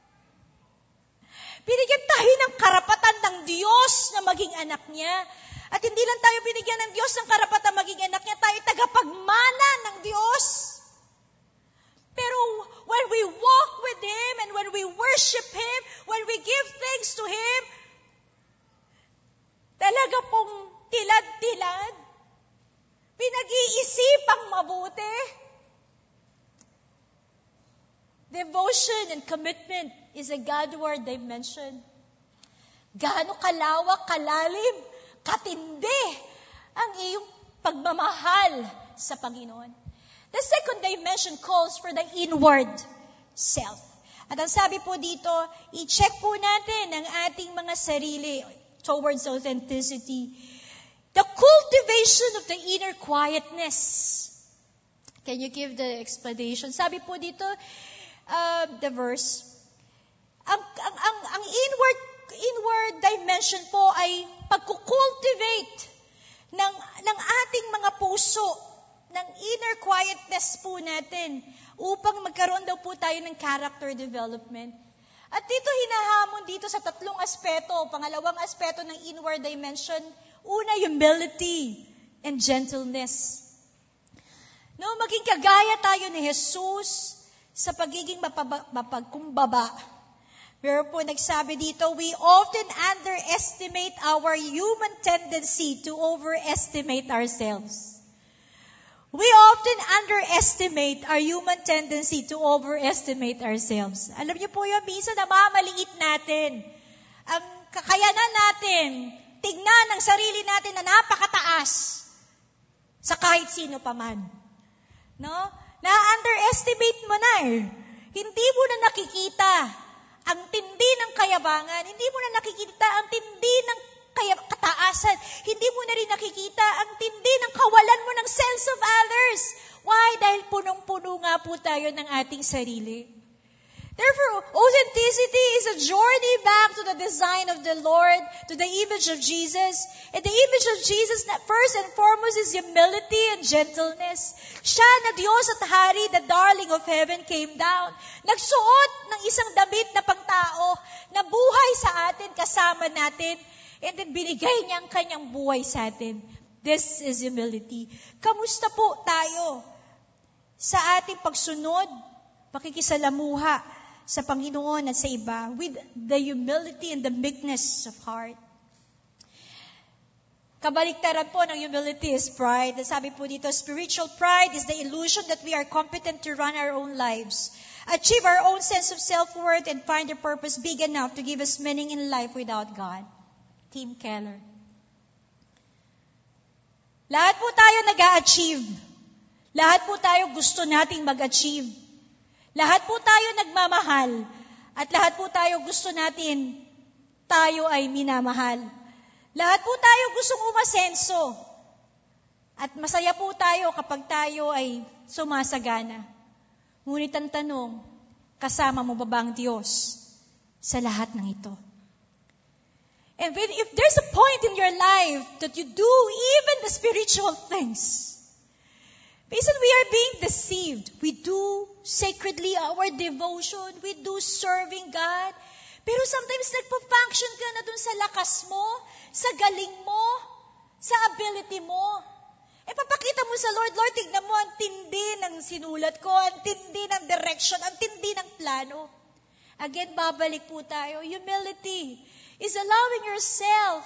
Binigyan tayo ng karapatan ng Diyos na maging anak niya. At hindi lang tayo binigyan ng Diyos ng karapatan maging anak niya, tayo tagapagmana ng Diyos. Pero when we walk with Him and when we worship Him, when we give thanks to Him, talaga pong tilad-tilad, pinag-iisipang mabuti. Devotion and commitment is a Godward dimension. Gaano kalawak, kalalim, katindi ang iyong pagmamahal sa Panginoon. The second dimension calls for the inward self. At ang sabi po dito, i-check po natin ang ating mga sarili towards authenticity. The cultivation of the inner quietness. Can you give the explanation? Sabi po dito, the verse, ang inward dimension po ay pagkukultivate ng ating mga puso, ng inner quietness po natin, upang magkaroon daw po tayo ng character development. At dito hinahamon dito sa tatlong aspeto, pangalawang aspeto ng inward dimension, una, humility and gentleness. No, maging kagaya tayo ni Jesus sa pagiging mapagkumbaba. Pero po nagsabi dito, we often underestimate our human tendency to overestimate ourselves. We often underestimate our human tendency to overestimate ourselves. Alam niyo po yun, minsan namamaliit natin. Ang kakayanan natin, tignan ang sarili natin na napakataas sa kahit sino pa man. No? Na-underestimate mo na eh. Hindi mo na nakikita ang tindi ng kayabangan. Hindi mo na nakikita ang tindi ng kataasan. Hindi mo na rin nakikita ang tindi ng kawalan mo ng sense of others. Why? Dahil punong-puno nga po tayo ng ating sarili. Therefore, authenticity is a journey back to the design of the Lord, to the image of Jesus. And the image of Jesus, first and foremost, is humility and gentleness. Siya na Diyos at Hari, the darling of heaven, came down. Nagsuot ng isang damit na pangtao, na buhay sa atin, kasama natin, and then binigay niya ang kanyang buhay sa atin. This is humility. Kamusta po tayo sa ating pagsunod, pakikisalamuha sa Panginoon at sa iba with the humility and the meekness of heart? Kabaliktaran po ng humility is pride. Sabi po dito, spiritual pride is the illusion that we are competent to run our own lives, achieve our own sense of self-worth, and find a purpose big enough to give us meaning in life without God. Tim Keller. Lahat po tayo nag-a-achieve. Lahat po tayo gusto nating mag-achieve. Lahat po tayo nagmamahal. At lahat po tayo gusto natin tayo ay minamahal. Lahat po tayo gustong umasenso. At masaya po tayo kapag tayo ay sumasagana. Ngunit ang tanong, kasama mo ba ba ang Diyos sa lahat ng ito? And if there's a point in your life that you do even the spiritual things, minsan we are being deceived. We do sacredly our devotion. We do serving God. Pero sometimes nagpa-function ka na dun sa lakas mo, sa galing mo, sa ability mo. Papakita mo sa Lord, Lord, tignan mo, ang tindi ng sinulat ko, ang tindi ng direction, ang tindi ng plano. Again, babalik po tayo. Humility is allowing yourself,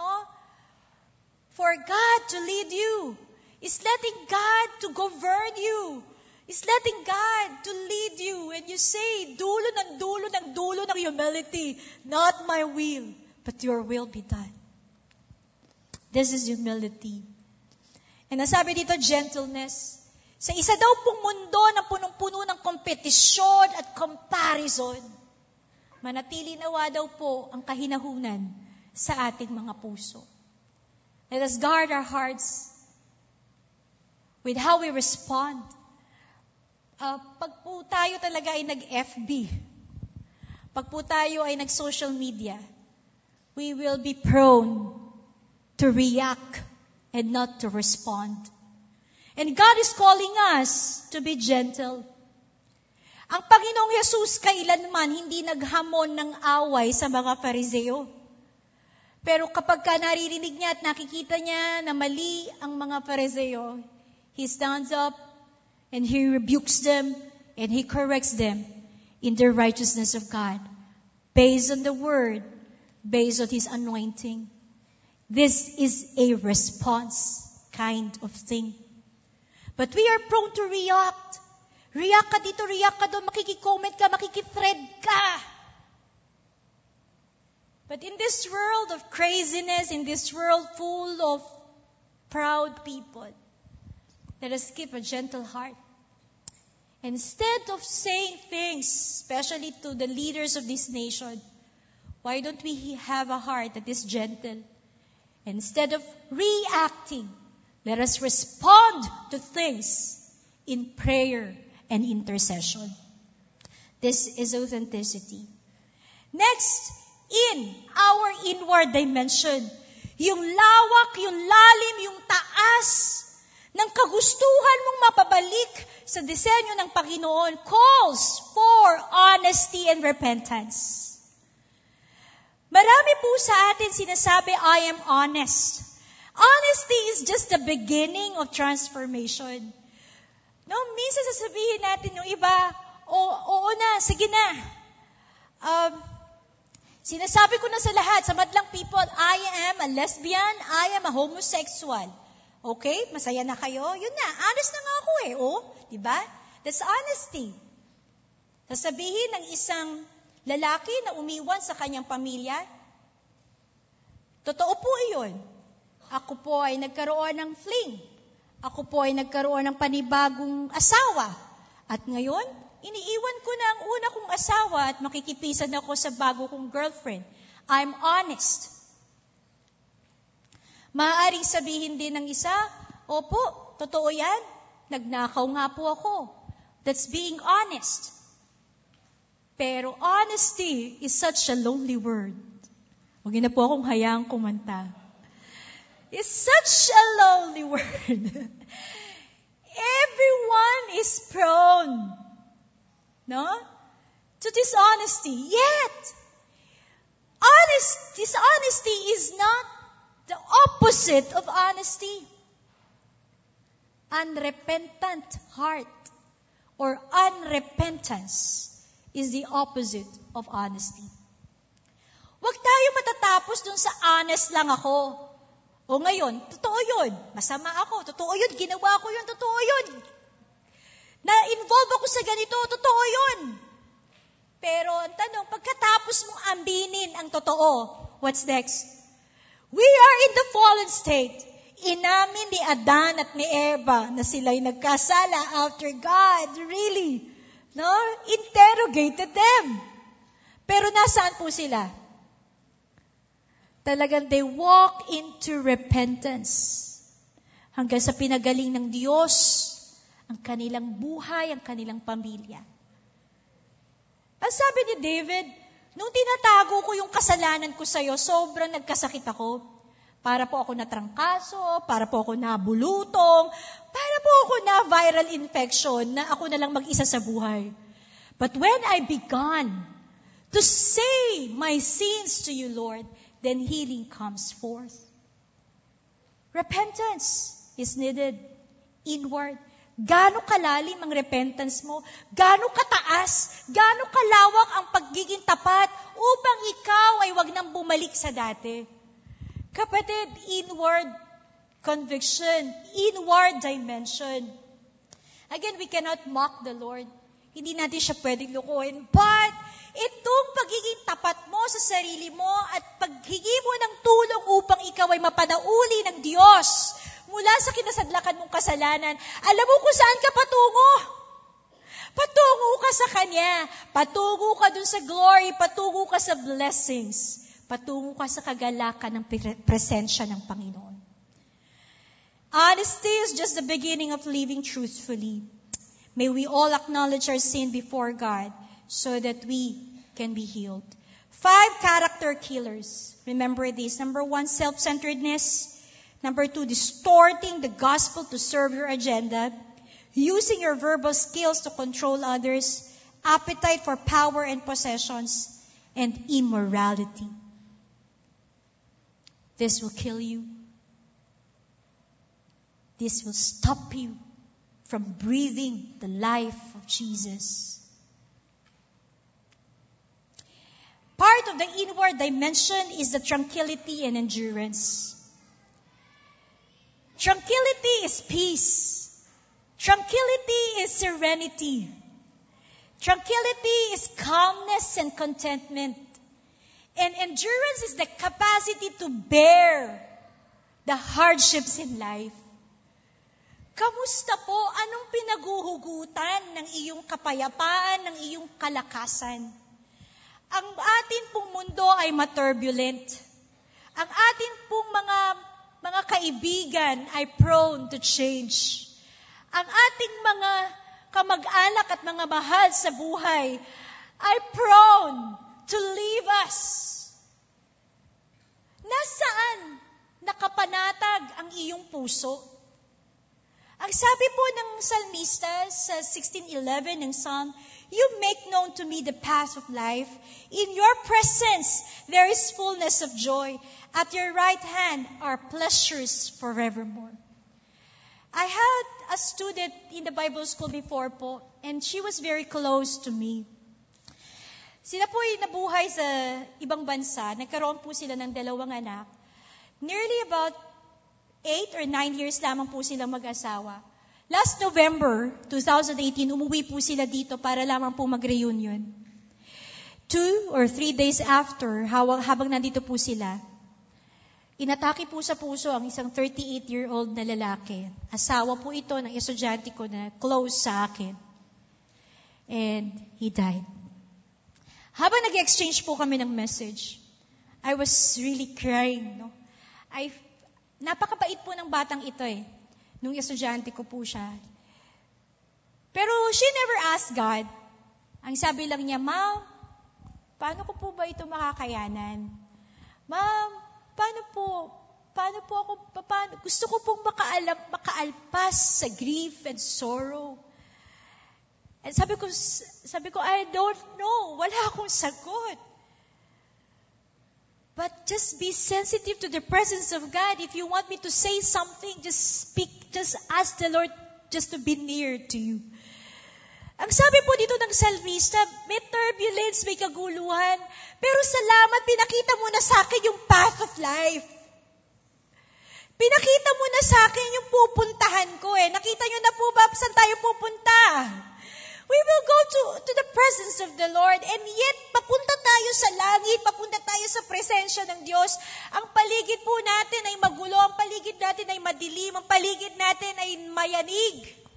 for God to lead you. Is letting God to govern you. Is letting God to lead you. And you say, dulo ng humility. Not my will, but your will be done. This is humility. And nasabi dito, gentleness. Sa isa daw pong mundo na punong-puno ng kompetisyon at comparison, manatili nawa daw po ang kahinahunan sa ating mga puso. Let us guard our hearts with how we respond. Pag po tayo talaga ay nag-FB, pag po tayo ay nag-social media, we will be prone to react and not to respond. And God is calling us to be gentle. Ang Panginoong Jesus kailanman hindi naghamon ng away sa mga Fariseo. Pero kapag ka naririnig niya at nakikita niya na mali ang mga Fariseo, He stands up and He rebukes them and He corrects them in the righteousness of God, based on the Word, based on His anointing. This is a response kind of thing. But we are prone to react. React ka dito, react ka doon, makikicomment ka, makikithread ka. But in this world of craziness, in this world full of proud people, let us keep a gentle heart. Instead of saying things, especially to the leaders of this nation, why don't we have a heart that is gentle? Instead of reacting, let us respond to things in prayer and intercession. This is authenticity. Next, in our inward dimension, yung lawak, yung lalim, yung taas ng kagustuhan mong mapabalik sa disenyo ng Panginoon calls for honesty and repentance. Marami po sa atin sinasabi, I am honest. Honesty is just the beginning of transformation. Minsan sasabihin natin yung iba, oo na, sige na. Sinasabi ko na sa lahat, sa madlang people, I am a lesbian, I am a homosexual. Okay? Masaya na kayo? Yun na, honest na nga ako diba? That's honesty. Sasabihin ng isang lalaki na umiwan sa kanyang pamilya, totoo po iyon. Ako po ay nagkaroon ng fling. Ako po ay nagkaroon ng panibagong asawa. At ngayon, iniiwan ko na ang una kong asawa at makikipisan ako sa bago kong girlfriend. I'm honest. Maaaring sabihin din ng isa, opo, totoo yan. Nagnakaw nga po ako. That's being honest. Pero honesty is such a lonely word. Huwag na po akong hayaang kumanta. It's such a lonely word. Everyone is prone, to dishonesty. Yet, dishonesty is not the opposite of honesty. Unrepentant heart or unrepentance is the opposite of honesty. Huwag tayo matatapos dun sa honest lang ako. O ngayon, totoo yun. Masama ako. Totoo yun. Ginawa ko yun. Totoo yun. Na-involve ako sa ganito. Totoo yun. Pero ang tanong, pagkatapos mong ambinin ang totoo, what's next? We are in the fallen state. Inamin ni Adan at ni Eva na sila'y nagkasala after God really interrogated them. Pero nasaan po sila? Talagang they walk into repentance. Hanggang sa pinagaling ng Diyos ang kanilang buhay, ang kanilang pamilya. Ang sabi ni David, Nung tinatago ko yung kasalanan ko sa'yo, sobrang nagkasakit ako. Para po ako natrangkaso, para po ako nabulutong, para po ako na viral infection na ako na lang mag-isa sa buhay. But when I began to say my sins to you, Lord, then healing comes forth. Repentance is needed inward. Gaano kalalim ang repentance mo? Gaano kataas? Gaano kalawak ang pagiging tapat upang ikaw ay wag nang bumalik sa dati? Kapatid, inward conviction, inward dimension. Again, we cannot mock the Lord. Hindi natin siya pwedeng lukuhin. But, itong pagiging tapat mo sa sarili mo at paghingi mo ng tulong upang ikaw ay mapanauli ng Diyos mula sa kinasadlakan mong kasalanan, alam mo kung saan ka patungo. Patungo ka sa Kanya. Patungo ka dun sa glory. Patungo ka sa blessings. Patungo ka sa kagalakan ng presensya ng Panginoon. Honesty is just the beginning of living truthfully. May we all acknowledge our sin before God so that we can be healed. 5 character killers. Remember these. Number 1, self-centeredness. Number 2, distorting the gospel to serve your agenda. Using your verbal skills to control others. Appetite for power and possessions. And immorality. This will kill you. This will stop you from breathing the life of Jesus. Part of the inward dimension is the tranquility and endurance. Tranquility is peace. Tranquility is serenity. Tranquility is calmness and contentment. And endurance is the capacity to bear the hardships in life. Kamusta po? Anong pinaguhugutan ng iyong kapayapaan, ng iyong kalakasan? Ang atin pong mundo ay maturbulent. Ang atin pong mga kaibigan ay prone to change. Ang ating mga kamag-anak at mga mahal sa buhay ay prone to leave us. Nasaan nakapanatag ang iyong puso? Ang sabi po ng psalmista sa 16:11 ng Psalm, "You make known to me the path of life. In your presence there is fullness of joy. At your right hand are pleasures forevermore." I had a student in the Bible school before po, and she was very close to me. Sila po ay nabuhay sa ibang bansa. Nagkaroon po sila ng 2 anak. Nearly about 8 or 9 years lamang po silang mag-asawa. Last November 2018, umuwi po sila dito para lamang po mag-reunion. 2 or 3 days after, habang nandito po sila, inatake po sa puso ang isang 38-year-old na lalaki. Asawa po ito ng estudyante ko na close sa akin. And he died. Habang nag-exchange po kami ng message, I was really crying. No? Napakabait po ng batang ito eh. Nung estudyante ko po siya. Pero she never asked God. Ang sabi lang niya, "Ma'am, paano ko po ba ito makakayanan? Ma'am, gusto ko pong makaalpas sa grief and sorrow." And sabi ko, "I don't know. Wala akong sagot." But just be sensitive to the presence of God. If you want me to say something, just speak. Just ask the Lord just to be near to you. Ang sabi po dito ng psalmista, may turbulence, may kaguluhan. Pero salamat, pinakita mo na sa akin yung path of life. Pinakita mo na sa akin yung pupuntahan ko eh. Nakita nyo na po ba saan tayo pupunta? We will go to the presence of the Lord, and yet papunta tayo sa langit, papunta tayo sa presensya ng Diyos. Ang paligid po natin ay magulo, ang paligid natin ay madilim, ang paligid natin ay mayanig.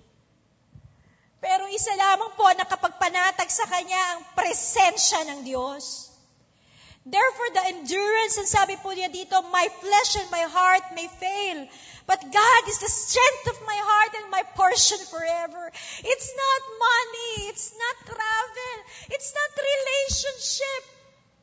Pero isa lamang po nakapagpanatag sa Kanya ang presensya ng Diyos. Therefore, the endurance, and sabi po niya dito, "My flesh and my heart may fail, but God is the strength of my heart and my portion forever." It's not money. It's not travel. It's not relationship.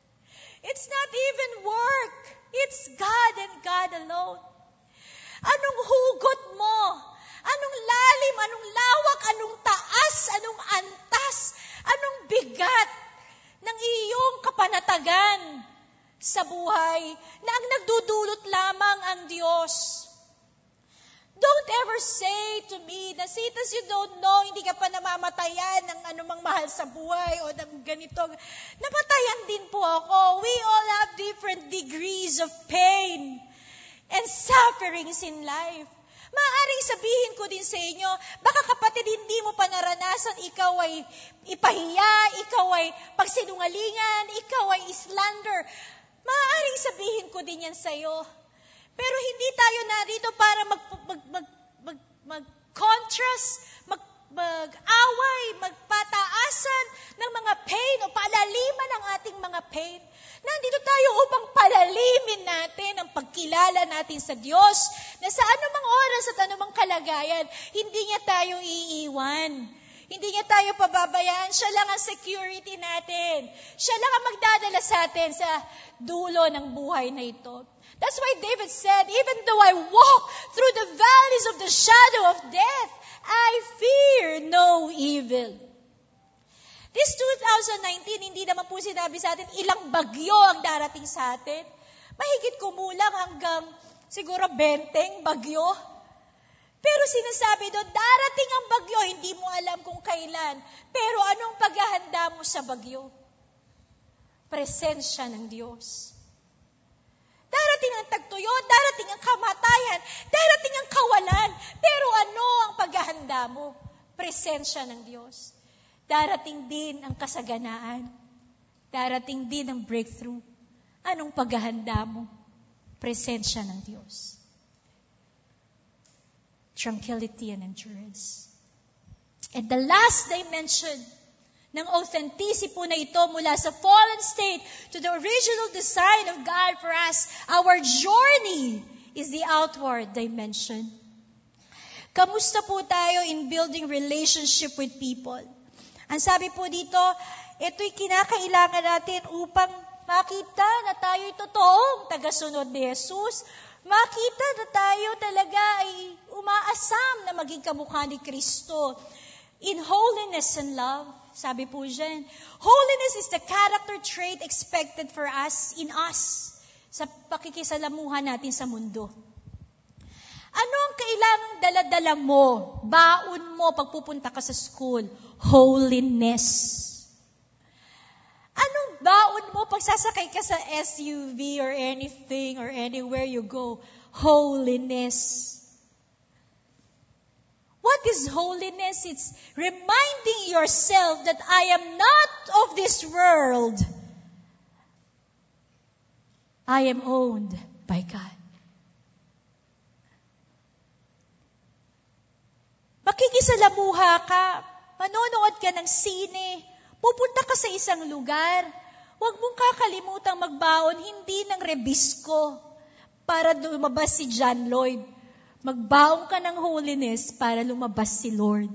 It's not even work. It's God and God alone. Anong hugot mo? Anong lalim? Anong lawak? Anong taas? Anong antas? Anong bigat ng iyong kapanatagan sa buhay na ang nagdudulot lamang ang Diyos? Don't ever say to me na since you don't know, hindi ka pa namamatayan ng anumang mahal sa buhay o ng ganito. Namatayan din po ako. We all have different degrees of pain and sufferings in life. Maaaring sabihin ko din sa inyo, baka kapatid hindi mo pa naranasan, ikaw ay ipahiya, ikaw ay pagsinungalingan, ikaw ay slander. Maaaring sabihin ko din yan sa iyo. Pero hindi tayo narito para mag-contrast, mag-away, magpataasan ng mga pain o palaliman ng ating mga pain. Nandito tayo upang palalimin natin ang pagkilala natin sa Diyos na sa anumang oras at anumang kalagayan, hindi niya tayo iiwan. Hindi niya tayo pababayaan. Siya lang ang security natin. Siya lang ang magdadala sa atin sa dulo ng buhay na ito. That's why David said, even though I walk through the valleys of the shadow of death, I fear no evil. This 2019, hindi naman po sinabi sa atin ilang bagyo ang darating sa atin. Mahigit kumulang hanggang siguro 20 bagyo. Pero sinasabi doon, darating ang bagyo, hindi mo alam kung kailan. Pero anong paghahanda mo sa bagyo? Presensya ng Diyos. Darating ang tagtuyot, darating ang kamatayan, darating ang kawalan. Pero ano ang paghahanda mo? Presensya ng Diyos. Darating din ang kasaganaan. Darating din ang breakthrough. Anong paghahanda mo? Presensya ng Diyos. Tranquility and endurance. And the last dimension ng authenticity po na ito mula sa fallen state to the original design of God for us, our journey is the outward dimension. Kamusta po tayo in building relationship with people? Ang sabi po dito, ito'y kinakailangan natin upang makita na tayo'y totoong tagasunod ni Jesus. Makita na tayo talaga ay umaasam na maging kamukha ni Kristo. In holiness and love, sabi po dyan, holiness is the character trait expected for us, in us, sa pakikisalamuhan natin sa mundo. Ano ang kailangang dala-dala mo, baon mo pagpupunta ka sa school? Holiness. Anong baon mo pag sasakay ka sa SUV or anything or anywhere you go? Holiness. What is holiness? It's reminding yourself that I am not of this world. I am owned by God. Makikisalamuha ka, manonood ka ng sine, pupunta ka sa isang lugar, huwag mong kakalimutang magbaon, hindi ng rebisco para lumabas si John Lloyd. Magbaon ka ng holiness para lumabas si Lord.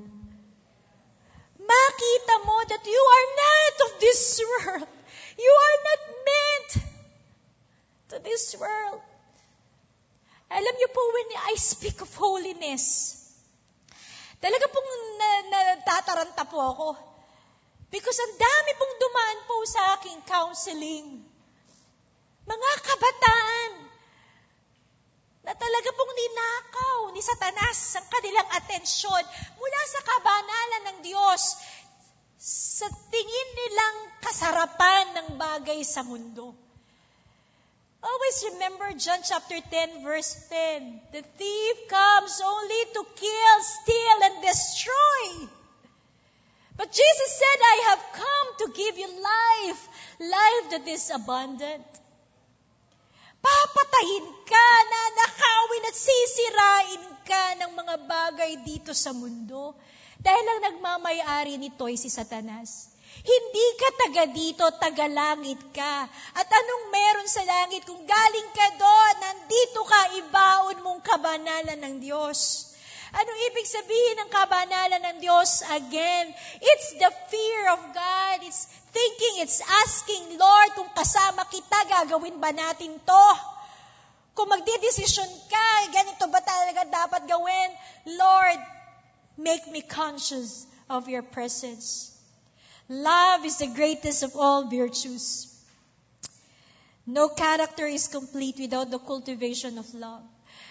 Makita mo that you are not of this world. You are not meant to this world. Alam niyo po, when I speak of holiness, talaga pong natataranta po ako. Because ang dami pong dumaan po sa aking counseling. Mga kabataan na talaga pong ninakaw ni Satanas ang kanilang atensyon mula sa kabanalan ng Diyos sa tingin nilang kasarapan ng bagay sa mundo. Always remember John chapter 10 verse 10. The thief comes only to kill, steal, and destroy. But Jesus said, I have come to give you life, life that is abundant. Papatayin ka, nanakawin at sisirain ka ng mga bagay dito sa mundo. Dahil ang nagmamay-ari nito ay si Satanas. Hindi ka taga dito, taga langit ka. At anong meron sa langit? Kung galing ka doon, nandito ka, ibaon mong kabanalan ng Diyos. Anong ibig sabihin ng kabanalan ng Diyos? Again, it's the fear of God. It's thinking, it's asking, Lord, kung kasama kita, gagawin ba natin to? Kung magdidesisyon ka, ganito ba talaga dapat gawin? Lord, make me conscious of your presence. Love is the greatest of all virtues. No character is complete without the cultivation of love.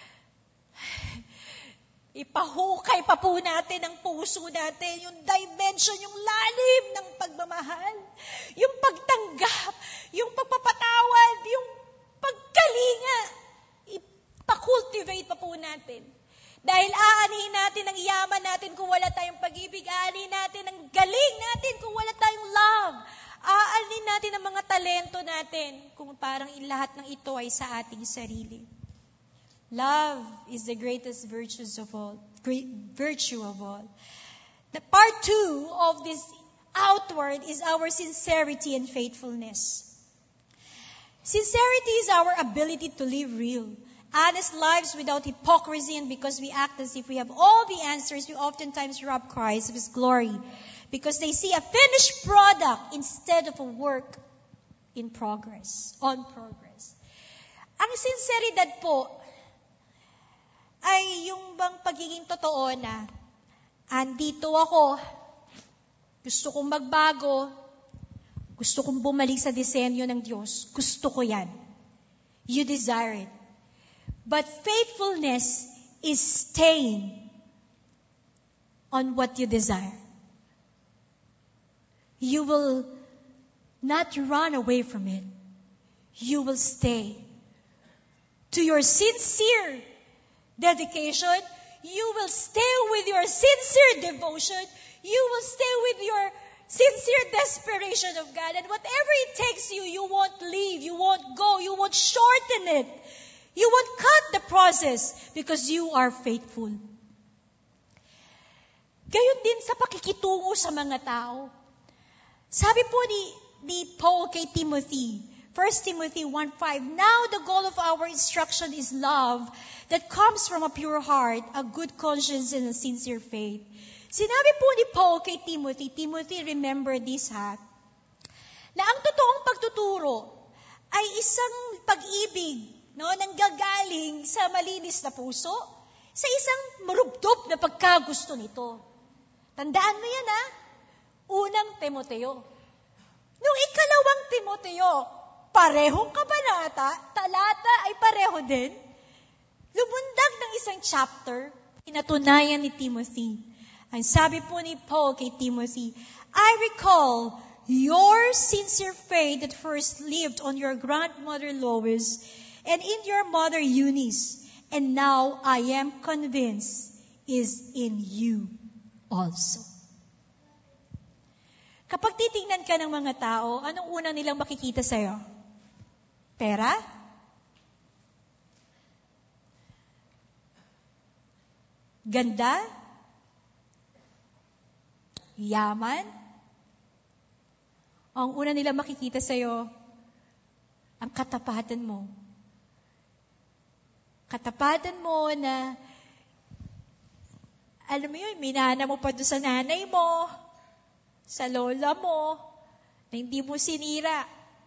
Ipahukay pa po natin ang puso natin, yung dimension, yung lalim ng pagmamahal, yung pagtanggap, yung pagpapatawad, yung pagkalinga. Ipakultivate pa po natin. Dahil aanihin natin ang yaman natin kung wala tayong pag-ibig. Aanihin natin ang galing natin kung wala tayong love. Aanihin natin ang mga talento natin kung parang lahat ng ito ay sa ating sarili. Love is the greatest virtue of all. The part 2 of this outward is our sincerity and faithfulness. Sincerity is our ability to live real, honest lives without hypocrisy, and because we act as if we have all the answers, we oftentimes rob Christ of His glory because they see a finished product instead of a work on progress. Ang sinseridad po ay yung bang pagiging totoo na andito ako, gusto kong magbago, gusto kong bumalik sa disenyo ng Diyos, gusto ko yan. You desire it. But faithfulness is staying on what you desire. You will not run away from it. You will stay. To your sincere dedication, you will stay with your sincere devotion. You will stay with your sincere desperation of God. And whatever it takes you, you won't leave. You won't go. You won't shorten it. You won't cut the process because you are faithful. Gayon din sa pakikitungo sa mga tao. Sabi po ni Paul kay Timothy, 1 Timothy 1:5, now the goal of our instruction is love that comes from a pure heart, a good conscience, and a sincere faith. Sinabi po ni Paul kay Timothy, Timothy, remember this na ang totoong pagtuturo ay isang pag-ibig, nanggagaling sa malinis na puso, sa isang marubdob na pagkagusto nito. Tandaan mo yan, Unang Timoteo. Nung ikalawang Timoteo, parehong kabanata, talata ay pareho din. Lumundag ng isang chapter, pinatunayan ni Timothy. Ang sabi po ni Paul kay Timothy, I recall your sincere faith that first lived on your grandmother Lois and in your mother Eunice, and now I am convinced is in you also. Kapag titingnan ka ng mga tao, anong unang nilang makikita sa'yo? Pera? Ganda? Yaman? Ang una nilang makikita sa'yo, ang katapatan mo. Katapatan mo na, alam mo yun, minana mo pa doon sa nanay mo, sa lola mo, na hindi mo sinira.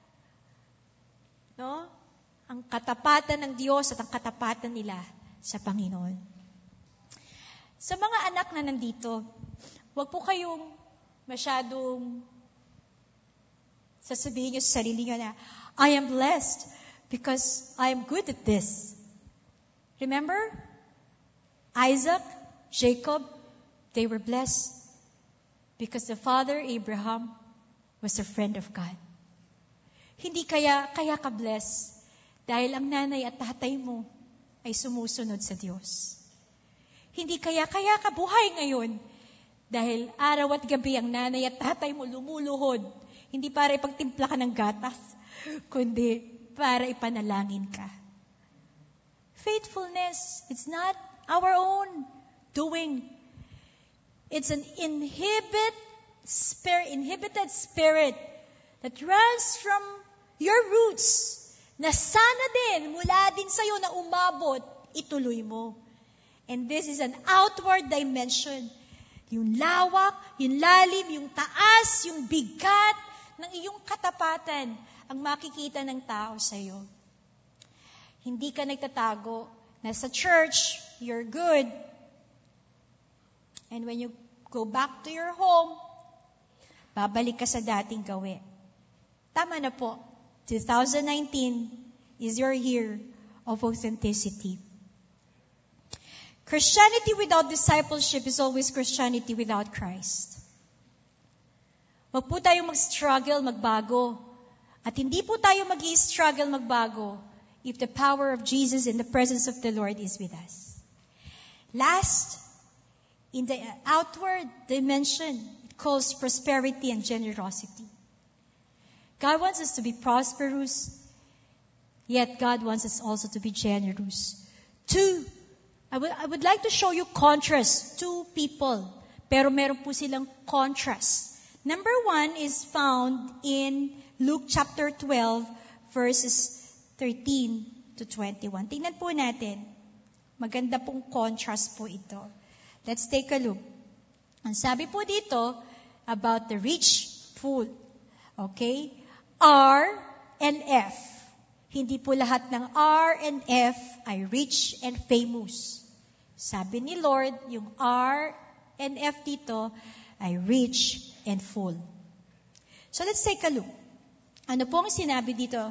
No? Ang katapatan ng Diyos at ang katapatan nila sa Panginoon. Sa mga anak na nandito, huwag po kayong masyadong sasabihin nyo sa sarili nyo na, I am blessed because I am good at this. Remember? Isaac, Jacob, they were blessed because the father Abraham was a friend of God. Hindi kaya ka blessed dahil ang nanay at tatay mo ay sumusunod sa Diyos. Hindi kaya ka buhay ngayon dahil araw at gabi ang nanay at tatay mo lumuluhod. Hindi para ipagtimpla ka ng gatas, kundi para ipanalangin ka. Faithfulness, it's not our own doing. It's an inhibited spirit that runs from your roots na sana din, mula din sa'yo na umabot, ituloy mo. And this is an outward dimension. Yung lawak, yung lalim, yung taas, yung bigat ng iyong katapatan ang makikita ng tao sa iyo. Hindi ka nagtatago. Nasa church, you're good. And when you go back to your home, babalik ka sa dating gawi. Tama na po. 2019 is your year of authenticity. Christianity without discipleship is always Christianity without Christ. Wag po tayong mag-struggle, magbago. At hindi po tayo mag-i-struggle, magbago if the power of Jesus and the presence of the Lord is with us. Last, in the outward dimension, it calls prosperity and generosity. God wants us to be prosperous, yet God wants us also to be generous. I would like to show you contrast. Two people, pero meron po silang contrast. Number 1 is found in Luke chapter 12, verses 13 to 21. Tingnan po natin. Maganda pong contrast po ito. Let's take a look. Ang sabi po dito about the rich fool. Okay? R and F. Hindi po lahat ng R and F ay rich and famous. Sabi ni Lord, yung R and F dito ay rich and full. So let's take a look. Ano pong sinabi dito?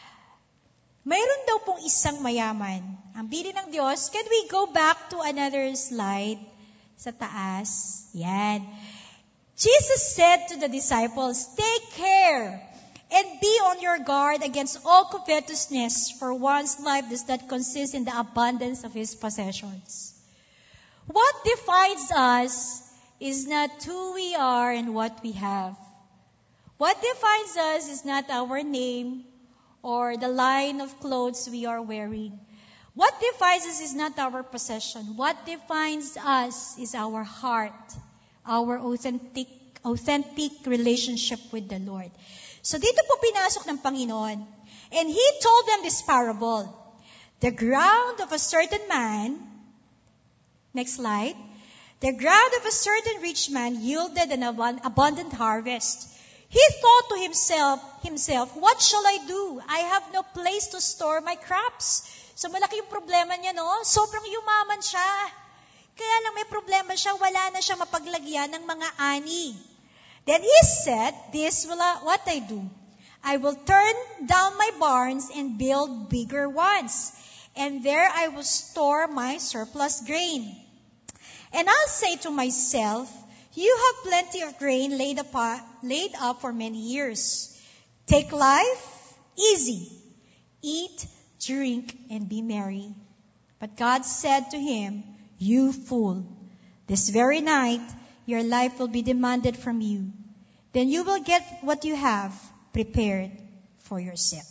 Mayroon daw pong isang mayaman. Ang bili ng Diyos, can we go back to another slide sa taas? Yan. Jesus said to the disciples, take care and be on your guard against all covetousness, for one's life does not consist in the abundance of his possessions. What defines us is not who we are and what we have. What defines us is not our name or the line of clothes we are wearing. What defines us is not our possession. What defines us is our heart, our authentic relationship with the Lord. So dito po pinasok ng Panginoon. And He told them this parable. The ground of a certain man, next slide, the ground of a certain rich man yielded an abundant harvest. He thought to himself, what shall I do? I have no place to store my crops. So malaki yung problema niya, no? Sobrang yumaman siya. Kaya lang may problema siya, wala na siya mapaglagyan ng mga ani. Then he said, this will what I do. I will turn down my barns and build bigger ones. And there I will store my surplus grain. And I'll say to myself, you have plenty of grain laid up for many years. Take life easy. Eat, drink, and be merry. But God said to him, you fool, this very night your life will be demanded from you. Then you will get what you have prepared for yourself.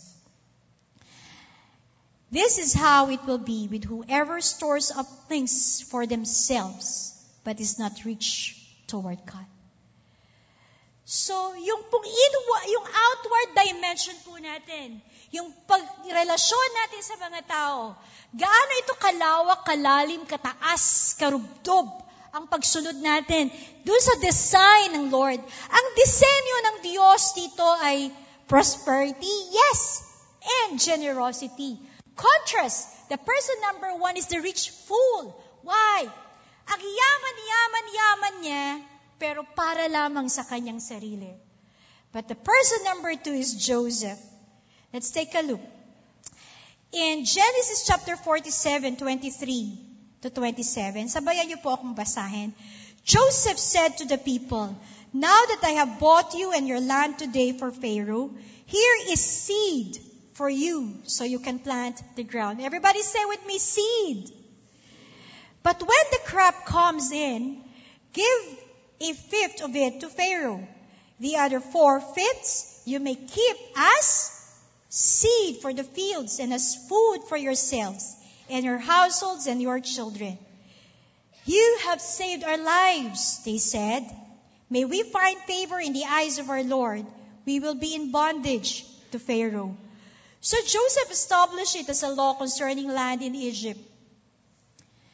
This is how it will be with whoever stores up things for themselves, but is not rich toward God. So, yung outward dimension po natin, yung pagrelasyon natin sa mga tao, gaano ito kalawak, kalalim, kataas, karubdob, ang pagsunod natin doon sa design ng Lord. Ang disenyo ng Diyos dito ay prosperity, yes, and generosity. Contrast, the person number 1 is the rich fool. Why? Ang yaman niya, pero para lamang sa kanyang sarili. But the person number 2 is Joseph. Let's take a look. In Genesis chapter 47, 23 to 27, sabayan niyo po akong basahin. Joseph said to the people, now that I have bought you and your land today for Pharaoh, here is seed for you, so you can plant the ground. Everybody say with me, seed. But when the crop comes in, give a fifth of it to Pharaoh. The other 4/5 you may keep as seed for the fields and as food for yourselves and your households and your children. You have saved our lives, they said. May we find favor in the eyes of our Lord. We will be in bondage to Pharaoh. So Joseph established it as a law concerning land in Egypt.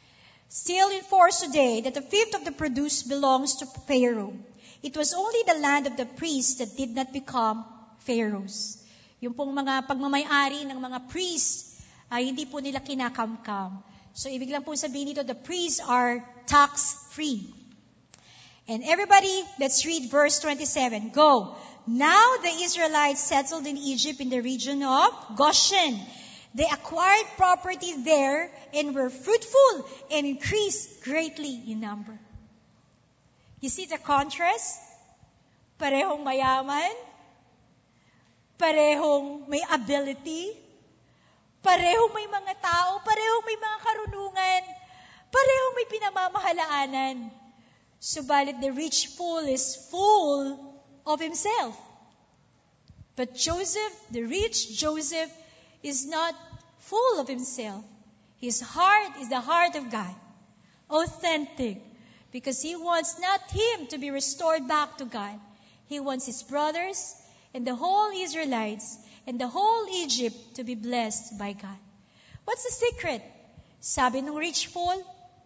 still in force today, that a fifth of the produce belongs to Pharaoh. It was only the land of the priests that did not become Pharaoh's. Yung pong mga pagmamayari ng mga priests, ay hindi po nila kinakamkam. So, ibig lang po sabihin nito, the priests are tax-free. And everybody, let's read verse 27. Go. Now the Israelites settled in Egypt in the region of Goshen. They acquired property there and were fruitful and increased greatly in number. You see the contrast? Parehong mayaman, parehong may ability, parehong may mga tao, parehong may mga karunungan, parehong may pinamamahalaanan. Subalit the rich fool is full of himself. But Joseph, the rich Joseph, is not full of himself. His heart is the heart of God. Authentic. Because he wants not him to be restored back to God. He wants his brothers and the whole Israelites and the whole Egypt to be blessed by God. What's the secret? Sabi ng rich fool,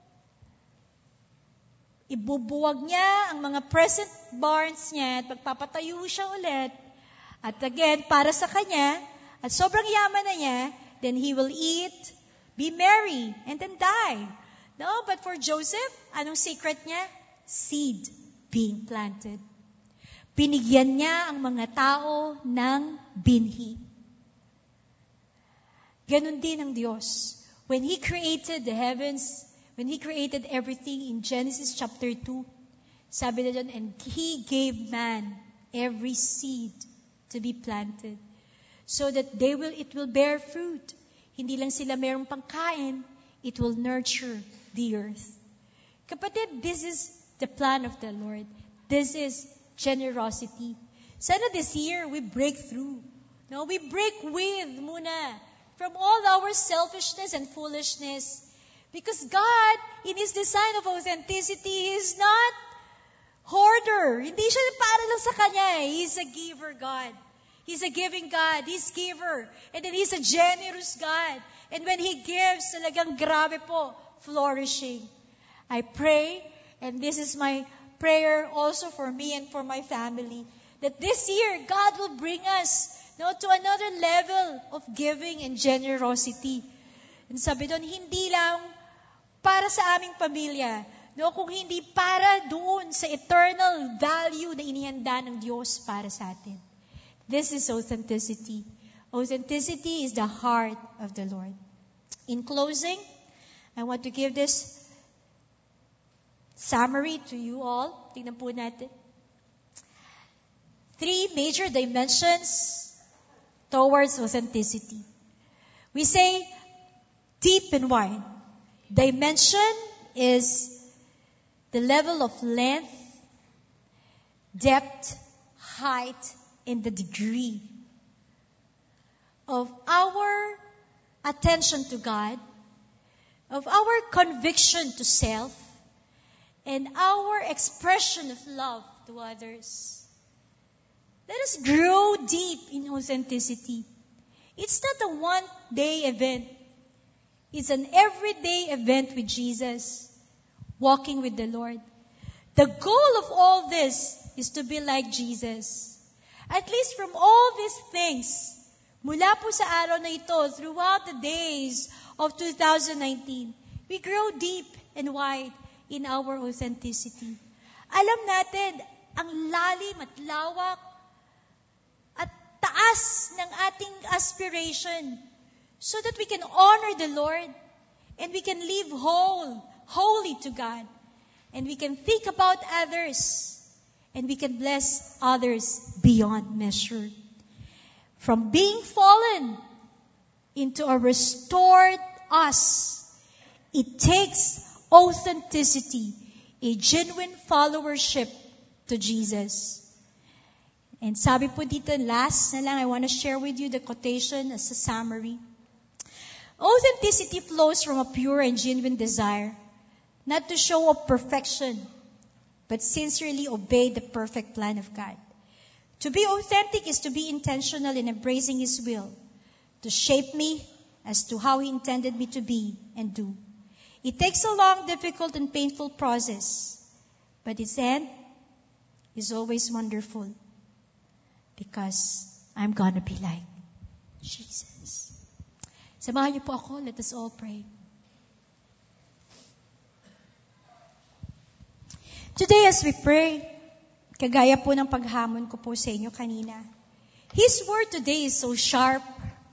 ibubuwag niya ang mga present barns niya at magpapatayo siya ulit. At again, para sa kanya, at sobrang yaman na niya, then he will eat, be merry, and then die. No, but for Joseph, anong secret niya? Seed being planted. Binigyan niya ang mga tao ng binhi. Ganon din ang Diyos. When He created the heavens, when He created everything in Genesis chapter 2, sabi na dyan, and He gave man every seed to be planted so that it will bear fruit. Hindi lang sila mayroong pangkain, it will nurture the earth. Kapatid, this is the plan of the Lord. This is generosity. Sana this year we break through. No, we break with muna from all our selfishness and foolishness. Because God, in His design of authenticity, is not hoarder. Hindi siya para lang sa Kanya. He's a giver God. He's a giving God. He's giver. And then He's a generous God. And when He gives, talagang grabe po, flourishing. I pray, and this is my prayer also for me and for my family, that this year, God will bring us to another level of giving and generosity. And sabi doon, hindi lang para sa aming pamilya, kung hindi para doon sa eternal value na inihanda ng Diyos para sa atin. This is authenticity. Authenticity is the heart of the Lord. In closing, I want to give this summary to you all. Tingnan po natin. 3 major dimensions towards authenticity. We say deep and wide. Dimension is the level of length, depth, height, and the degree of our attention to God, of our conviction to self, and our expression of love to others. Let us grow deep in authenticity. It's not a one-day event. It's an everyday event with Jesus, walking with the Lord. The goal of all this is to be like Jesus. At least from all these things, mula po sa araw na ito, throughout the days of 2019, we grow deep and wide in our authenticity. Alam natin, ang lalim at lawak at taas ng ating aspiration so that we can honor the Lord and we can live holy to God, and we can think about others and we can bless others beyond measure. From being fallen into a restored us, it takes authenticity, a genuine followership to Jesus. And sabi po dito, last na lang, I want to share with you the quotation as a summary. Authenticity flows from a pure and genuine desire, not to show off perfection, but sincerely obey the perfect plan of God. To be authentic is to be intentional in embracing His will, to shape me as to how He intended me to be and do. It takes a long, difficult, and painful process. But its end is always wonderful. Because I'm gonna be like Jesus. Samahan niyo po ako. Let us all pray. Today as we pray, kagaya po ng paghamon ko po sa inyo kanina, His word today is so sharp.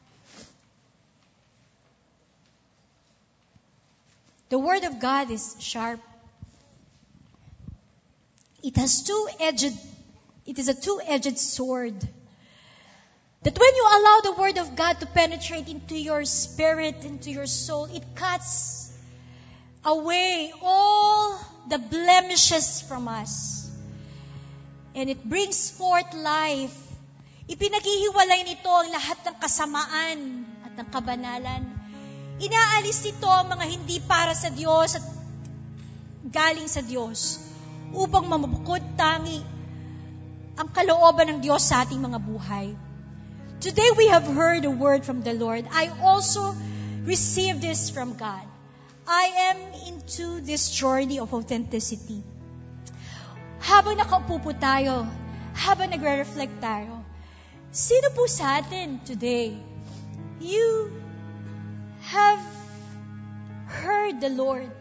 The word of God is sharp. It is a two-edged sword. That when you allow the word of God to penetrate into your spirit, into your soul, it cuts away all the blemishes from us. And it brings forth life. Ipinaghihiwalay nito ang lahat ng kasamaan at ng kabanalan. Inaalis nito ang mga hindi para sa Diyos at galing sa Diyos upang mamubukod tangi ang kalooban ng Diyos sa ating mga buhay. Today we have heard a word from the Lord. I also received this from God. I am into this journey of authenticity. Habang nakaupo po tayo, habang nagre-reflect tayo, sino po sa atin today, you have heard the Lord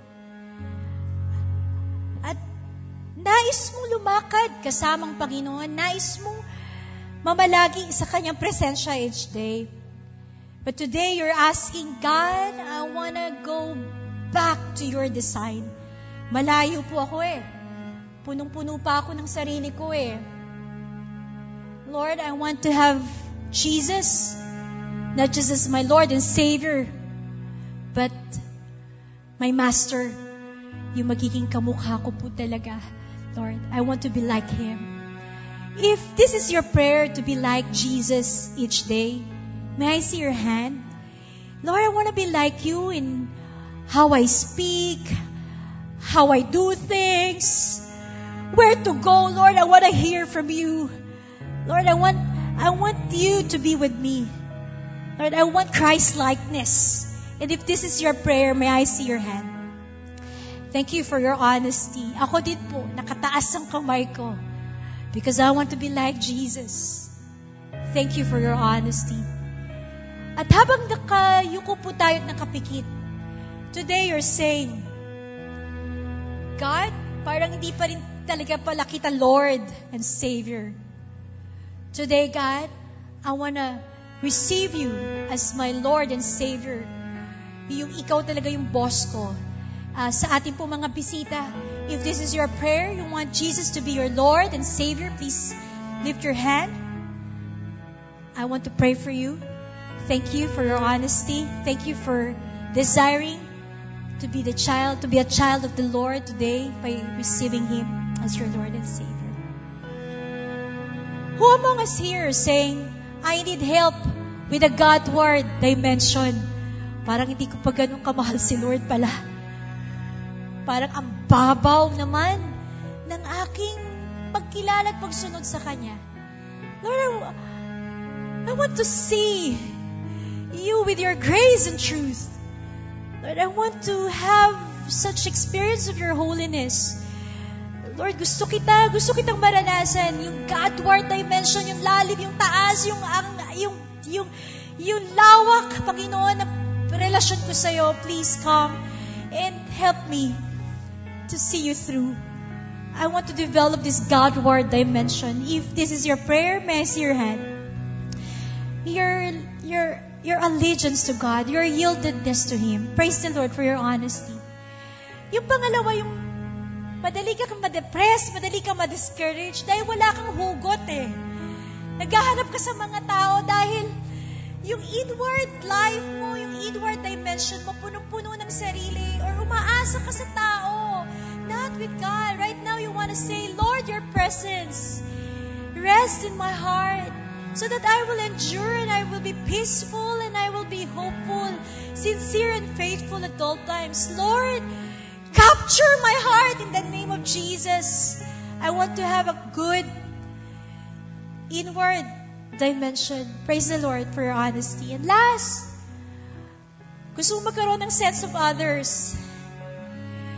at nais mong lumakad kasamang Panginoon, nais mong mamalagi sa Kanyang presensya each day. But today you're asking, God, I wanna go back to your design. Malayo po ako Punong-puno pa ako ng sarili ko Lord, I want to have Jesus, not just as my Lord and Savior, but my Master, yung magiging kamukha ko po talaga. Lord, I want to be like Him. If this is your prayer to be like Jesus each day, may I see your hand? Lord, I want to be like you in how I speak, how I do things, where to go. Lord, I want to hear from you. Lord, I want you to be with me. Lord, I want Christ-likeness. And if this is your prayer, may I see your hand? Thank you for your honesty. Ako din po, nakataas ang kamay ko. Because I want to be like Jesus. Thank you for your honesty. At habang nakayuko po tayo at nakapikit, today you're saying, God, parang hindi pa rin talaga pala kita Lord and Savior. Today, God, I wanna receive you as my Lord and Savior. Yung ikaw talaga yung boss ko. Sa ating po mga bisita, if this is your prayer, you want Jesus to be your Lord and Savior, please lift your hand. I want to pray for you. Thank you for your honesty. Thank you for desiring to be a child of the Lord today by receiving Him as your Lord and Savior. Who among us here is saying, I need help with a Godward dimension? Parang hindi ko pa ganun kamahal si Lord pala. Parang ang babaw naman ng aking pagkilala at pagsunod sa Kanya. Lord, I want to see you with your grace and truth. Lord, I want to have such experience of your holiness. Lord, gusto kitang maranasan yung Godward dimension, yung lalim, yung taas, yung lawak, Panginoon, na relasyon ko sa'yo. Please come and help me to see you through. I want to develop this Godward dimension. If this is your prayer, may I see your hand? Your allegiance to God, your yieldedness to Him. Praise the Lord for your honesty. Yung pangalawa, yung madali kang ma-depress, madali kang ma-discourage dahil wala kang hugot Naghahanap ka sa mga tao dahil yung inward life mo, yung inward dimension mo, punong-puno ng sarili or umaasa ka sa tao, not with God. Right now, you want to say, Lord, your presence rest in my heart so that I will endure and I will be peaceful and I will be hopeful, sincere and faithful at all times. Lord, capture my heart in the name of Jesus. I want to have a good inward dimension. Praise the Lord for your honesty. And last, gusto mo magkaroon ng sense of others.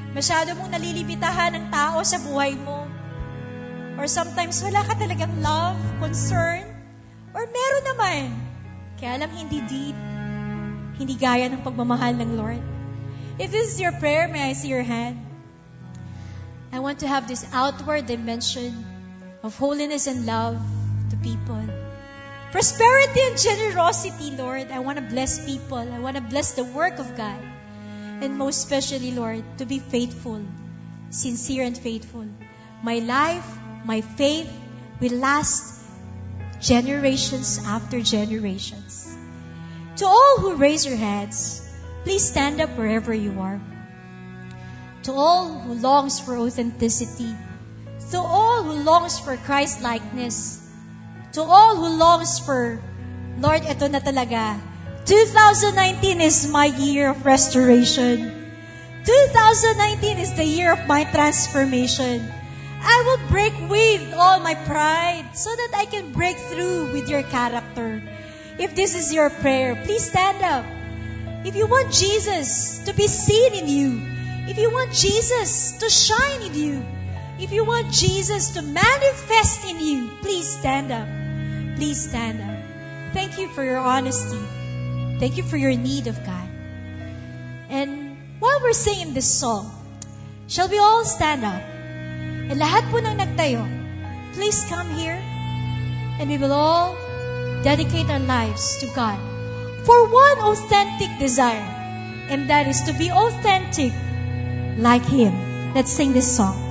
Masyado mong nalilimitahan ng tao sa buhay mo. Or sometimes wala ka talagang love, concern, or meron naman. Kaya alam, hindi deep. Hindi gaya ng pagmamahal ng Lord. If this is your prayer, may I see your hand? I want to have this outward dimension of holiness and love to people. Prosperity and generosity, Lord. I want to bless people. I want to bless the work of God. And most especially, Lord, to be faithful, sincere and faithful. My life, my faith will last generations after generations. To all who raise your heads, please stand up wherever you are. To all who longs for authenticity, to all who longs for Christ-likeness, to all who longs for, Lord, ito na talaga, 2019 is my year of restoration. 2019 is the year of my transformation. I will break with all my pride so that I can break through with your character. If this is your prayer, please stand up. If you want Jesus to be seen in you, if you want Jesus to shine in you, if you want Jesus to manifest in you, please stand up. Please stand up. Thank you for your honesty. Thank you for your need of God. And while we're singing this song, shall we all stand up? And lahat po ng nagtayo, please come here and we will all dedicate our lives to God for one authentic desire, and that is to be authentic like Him. Let's sing this song.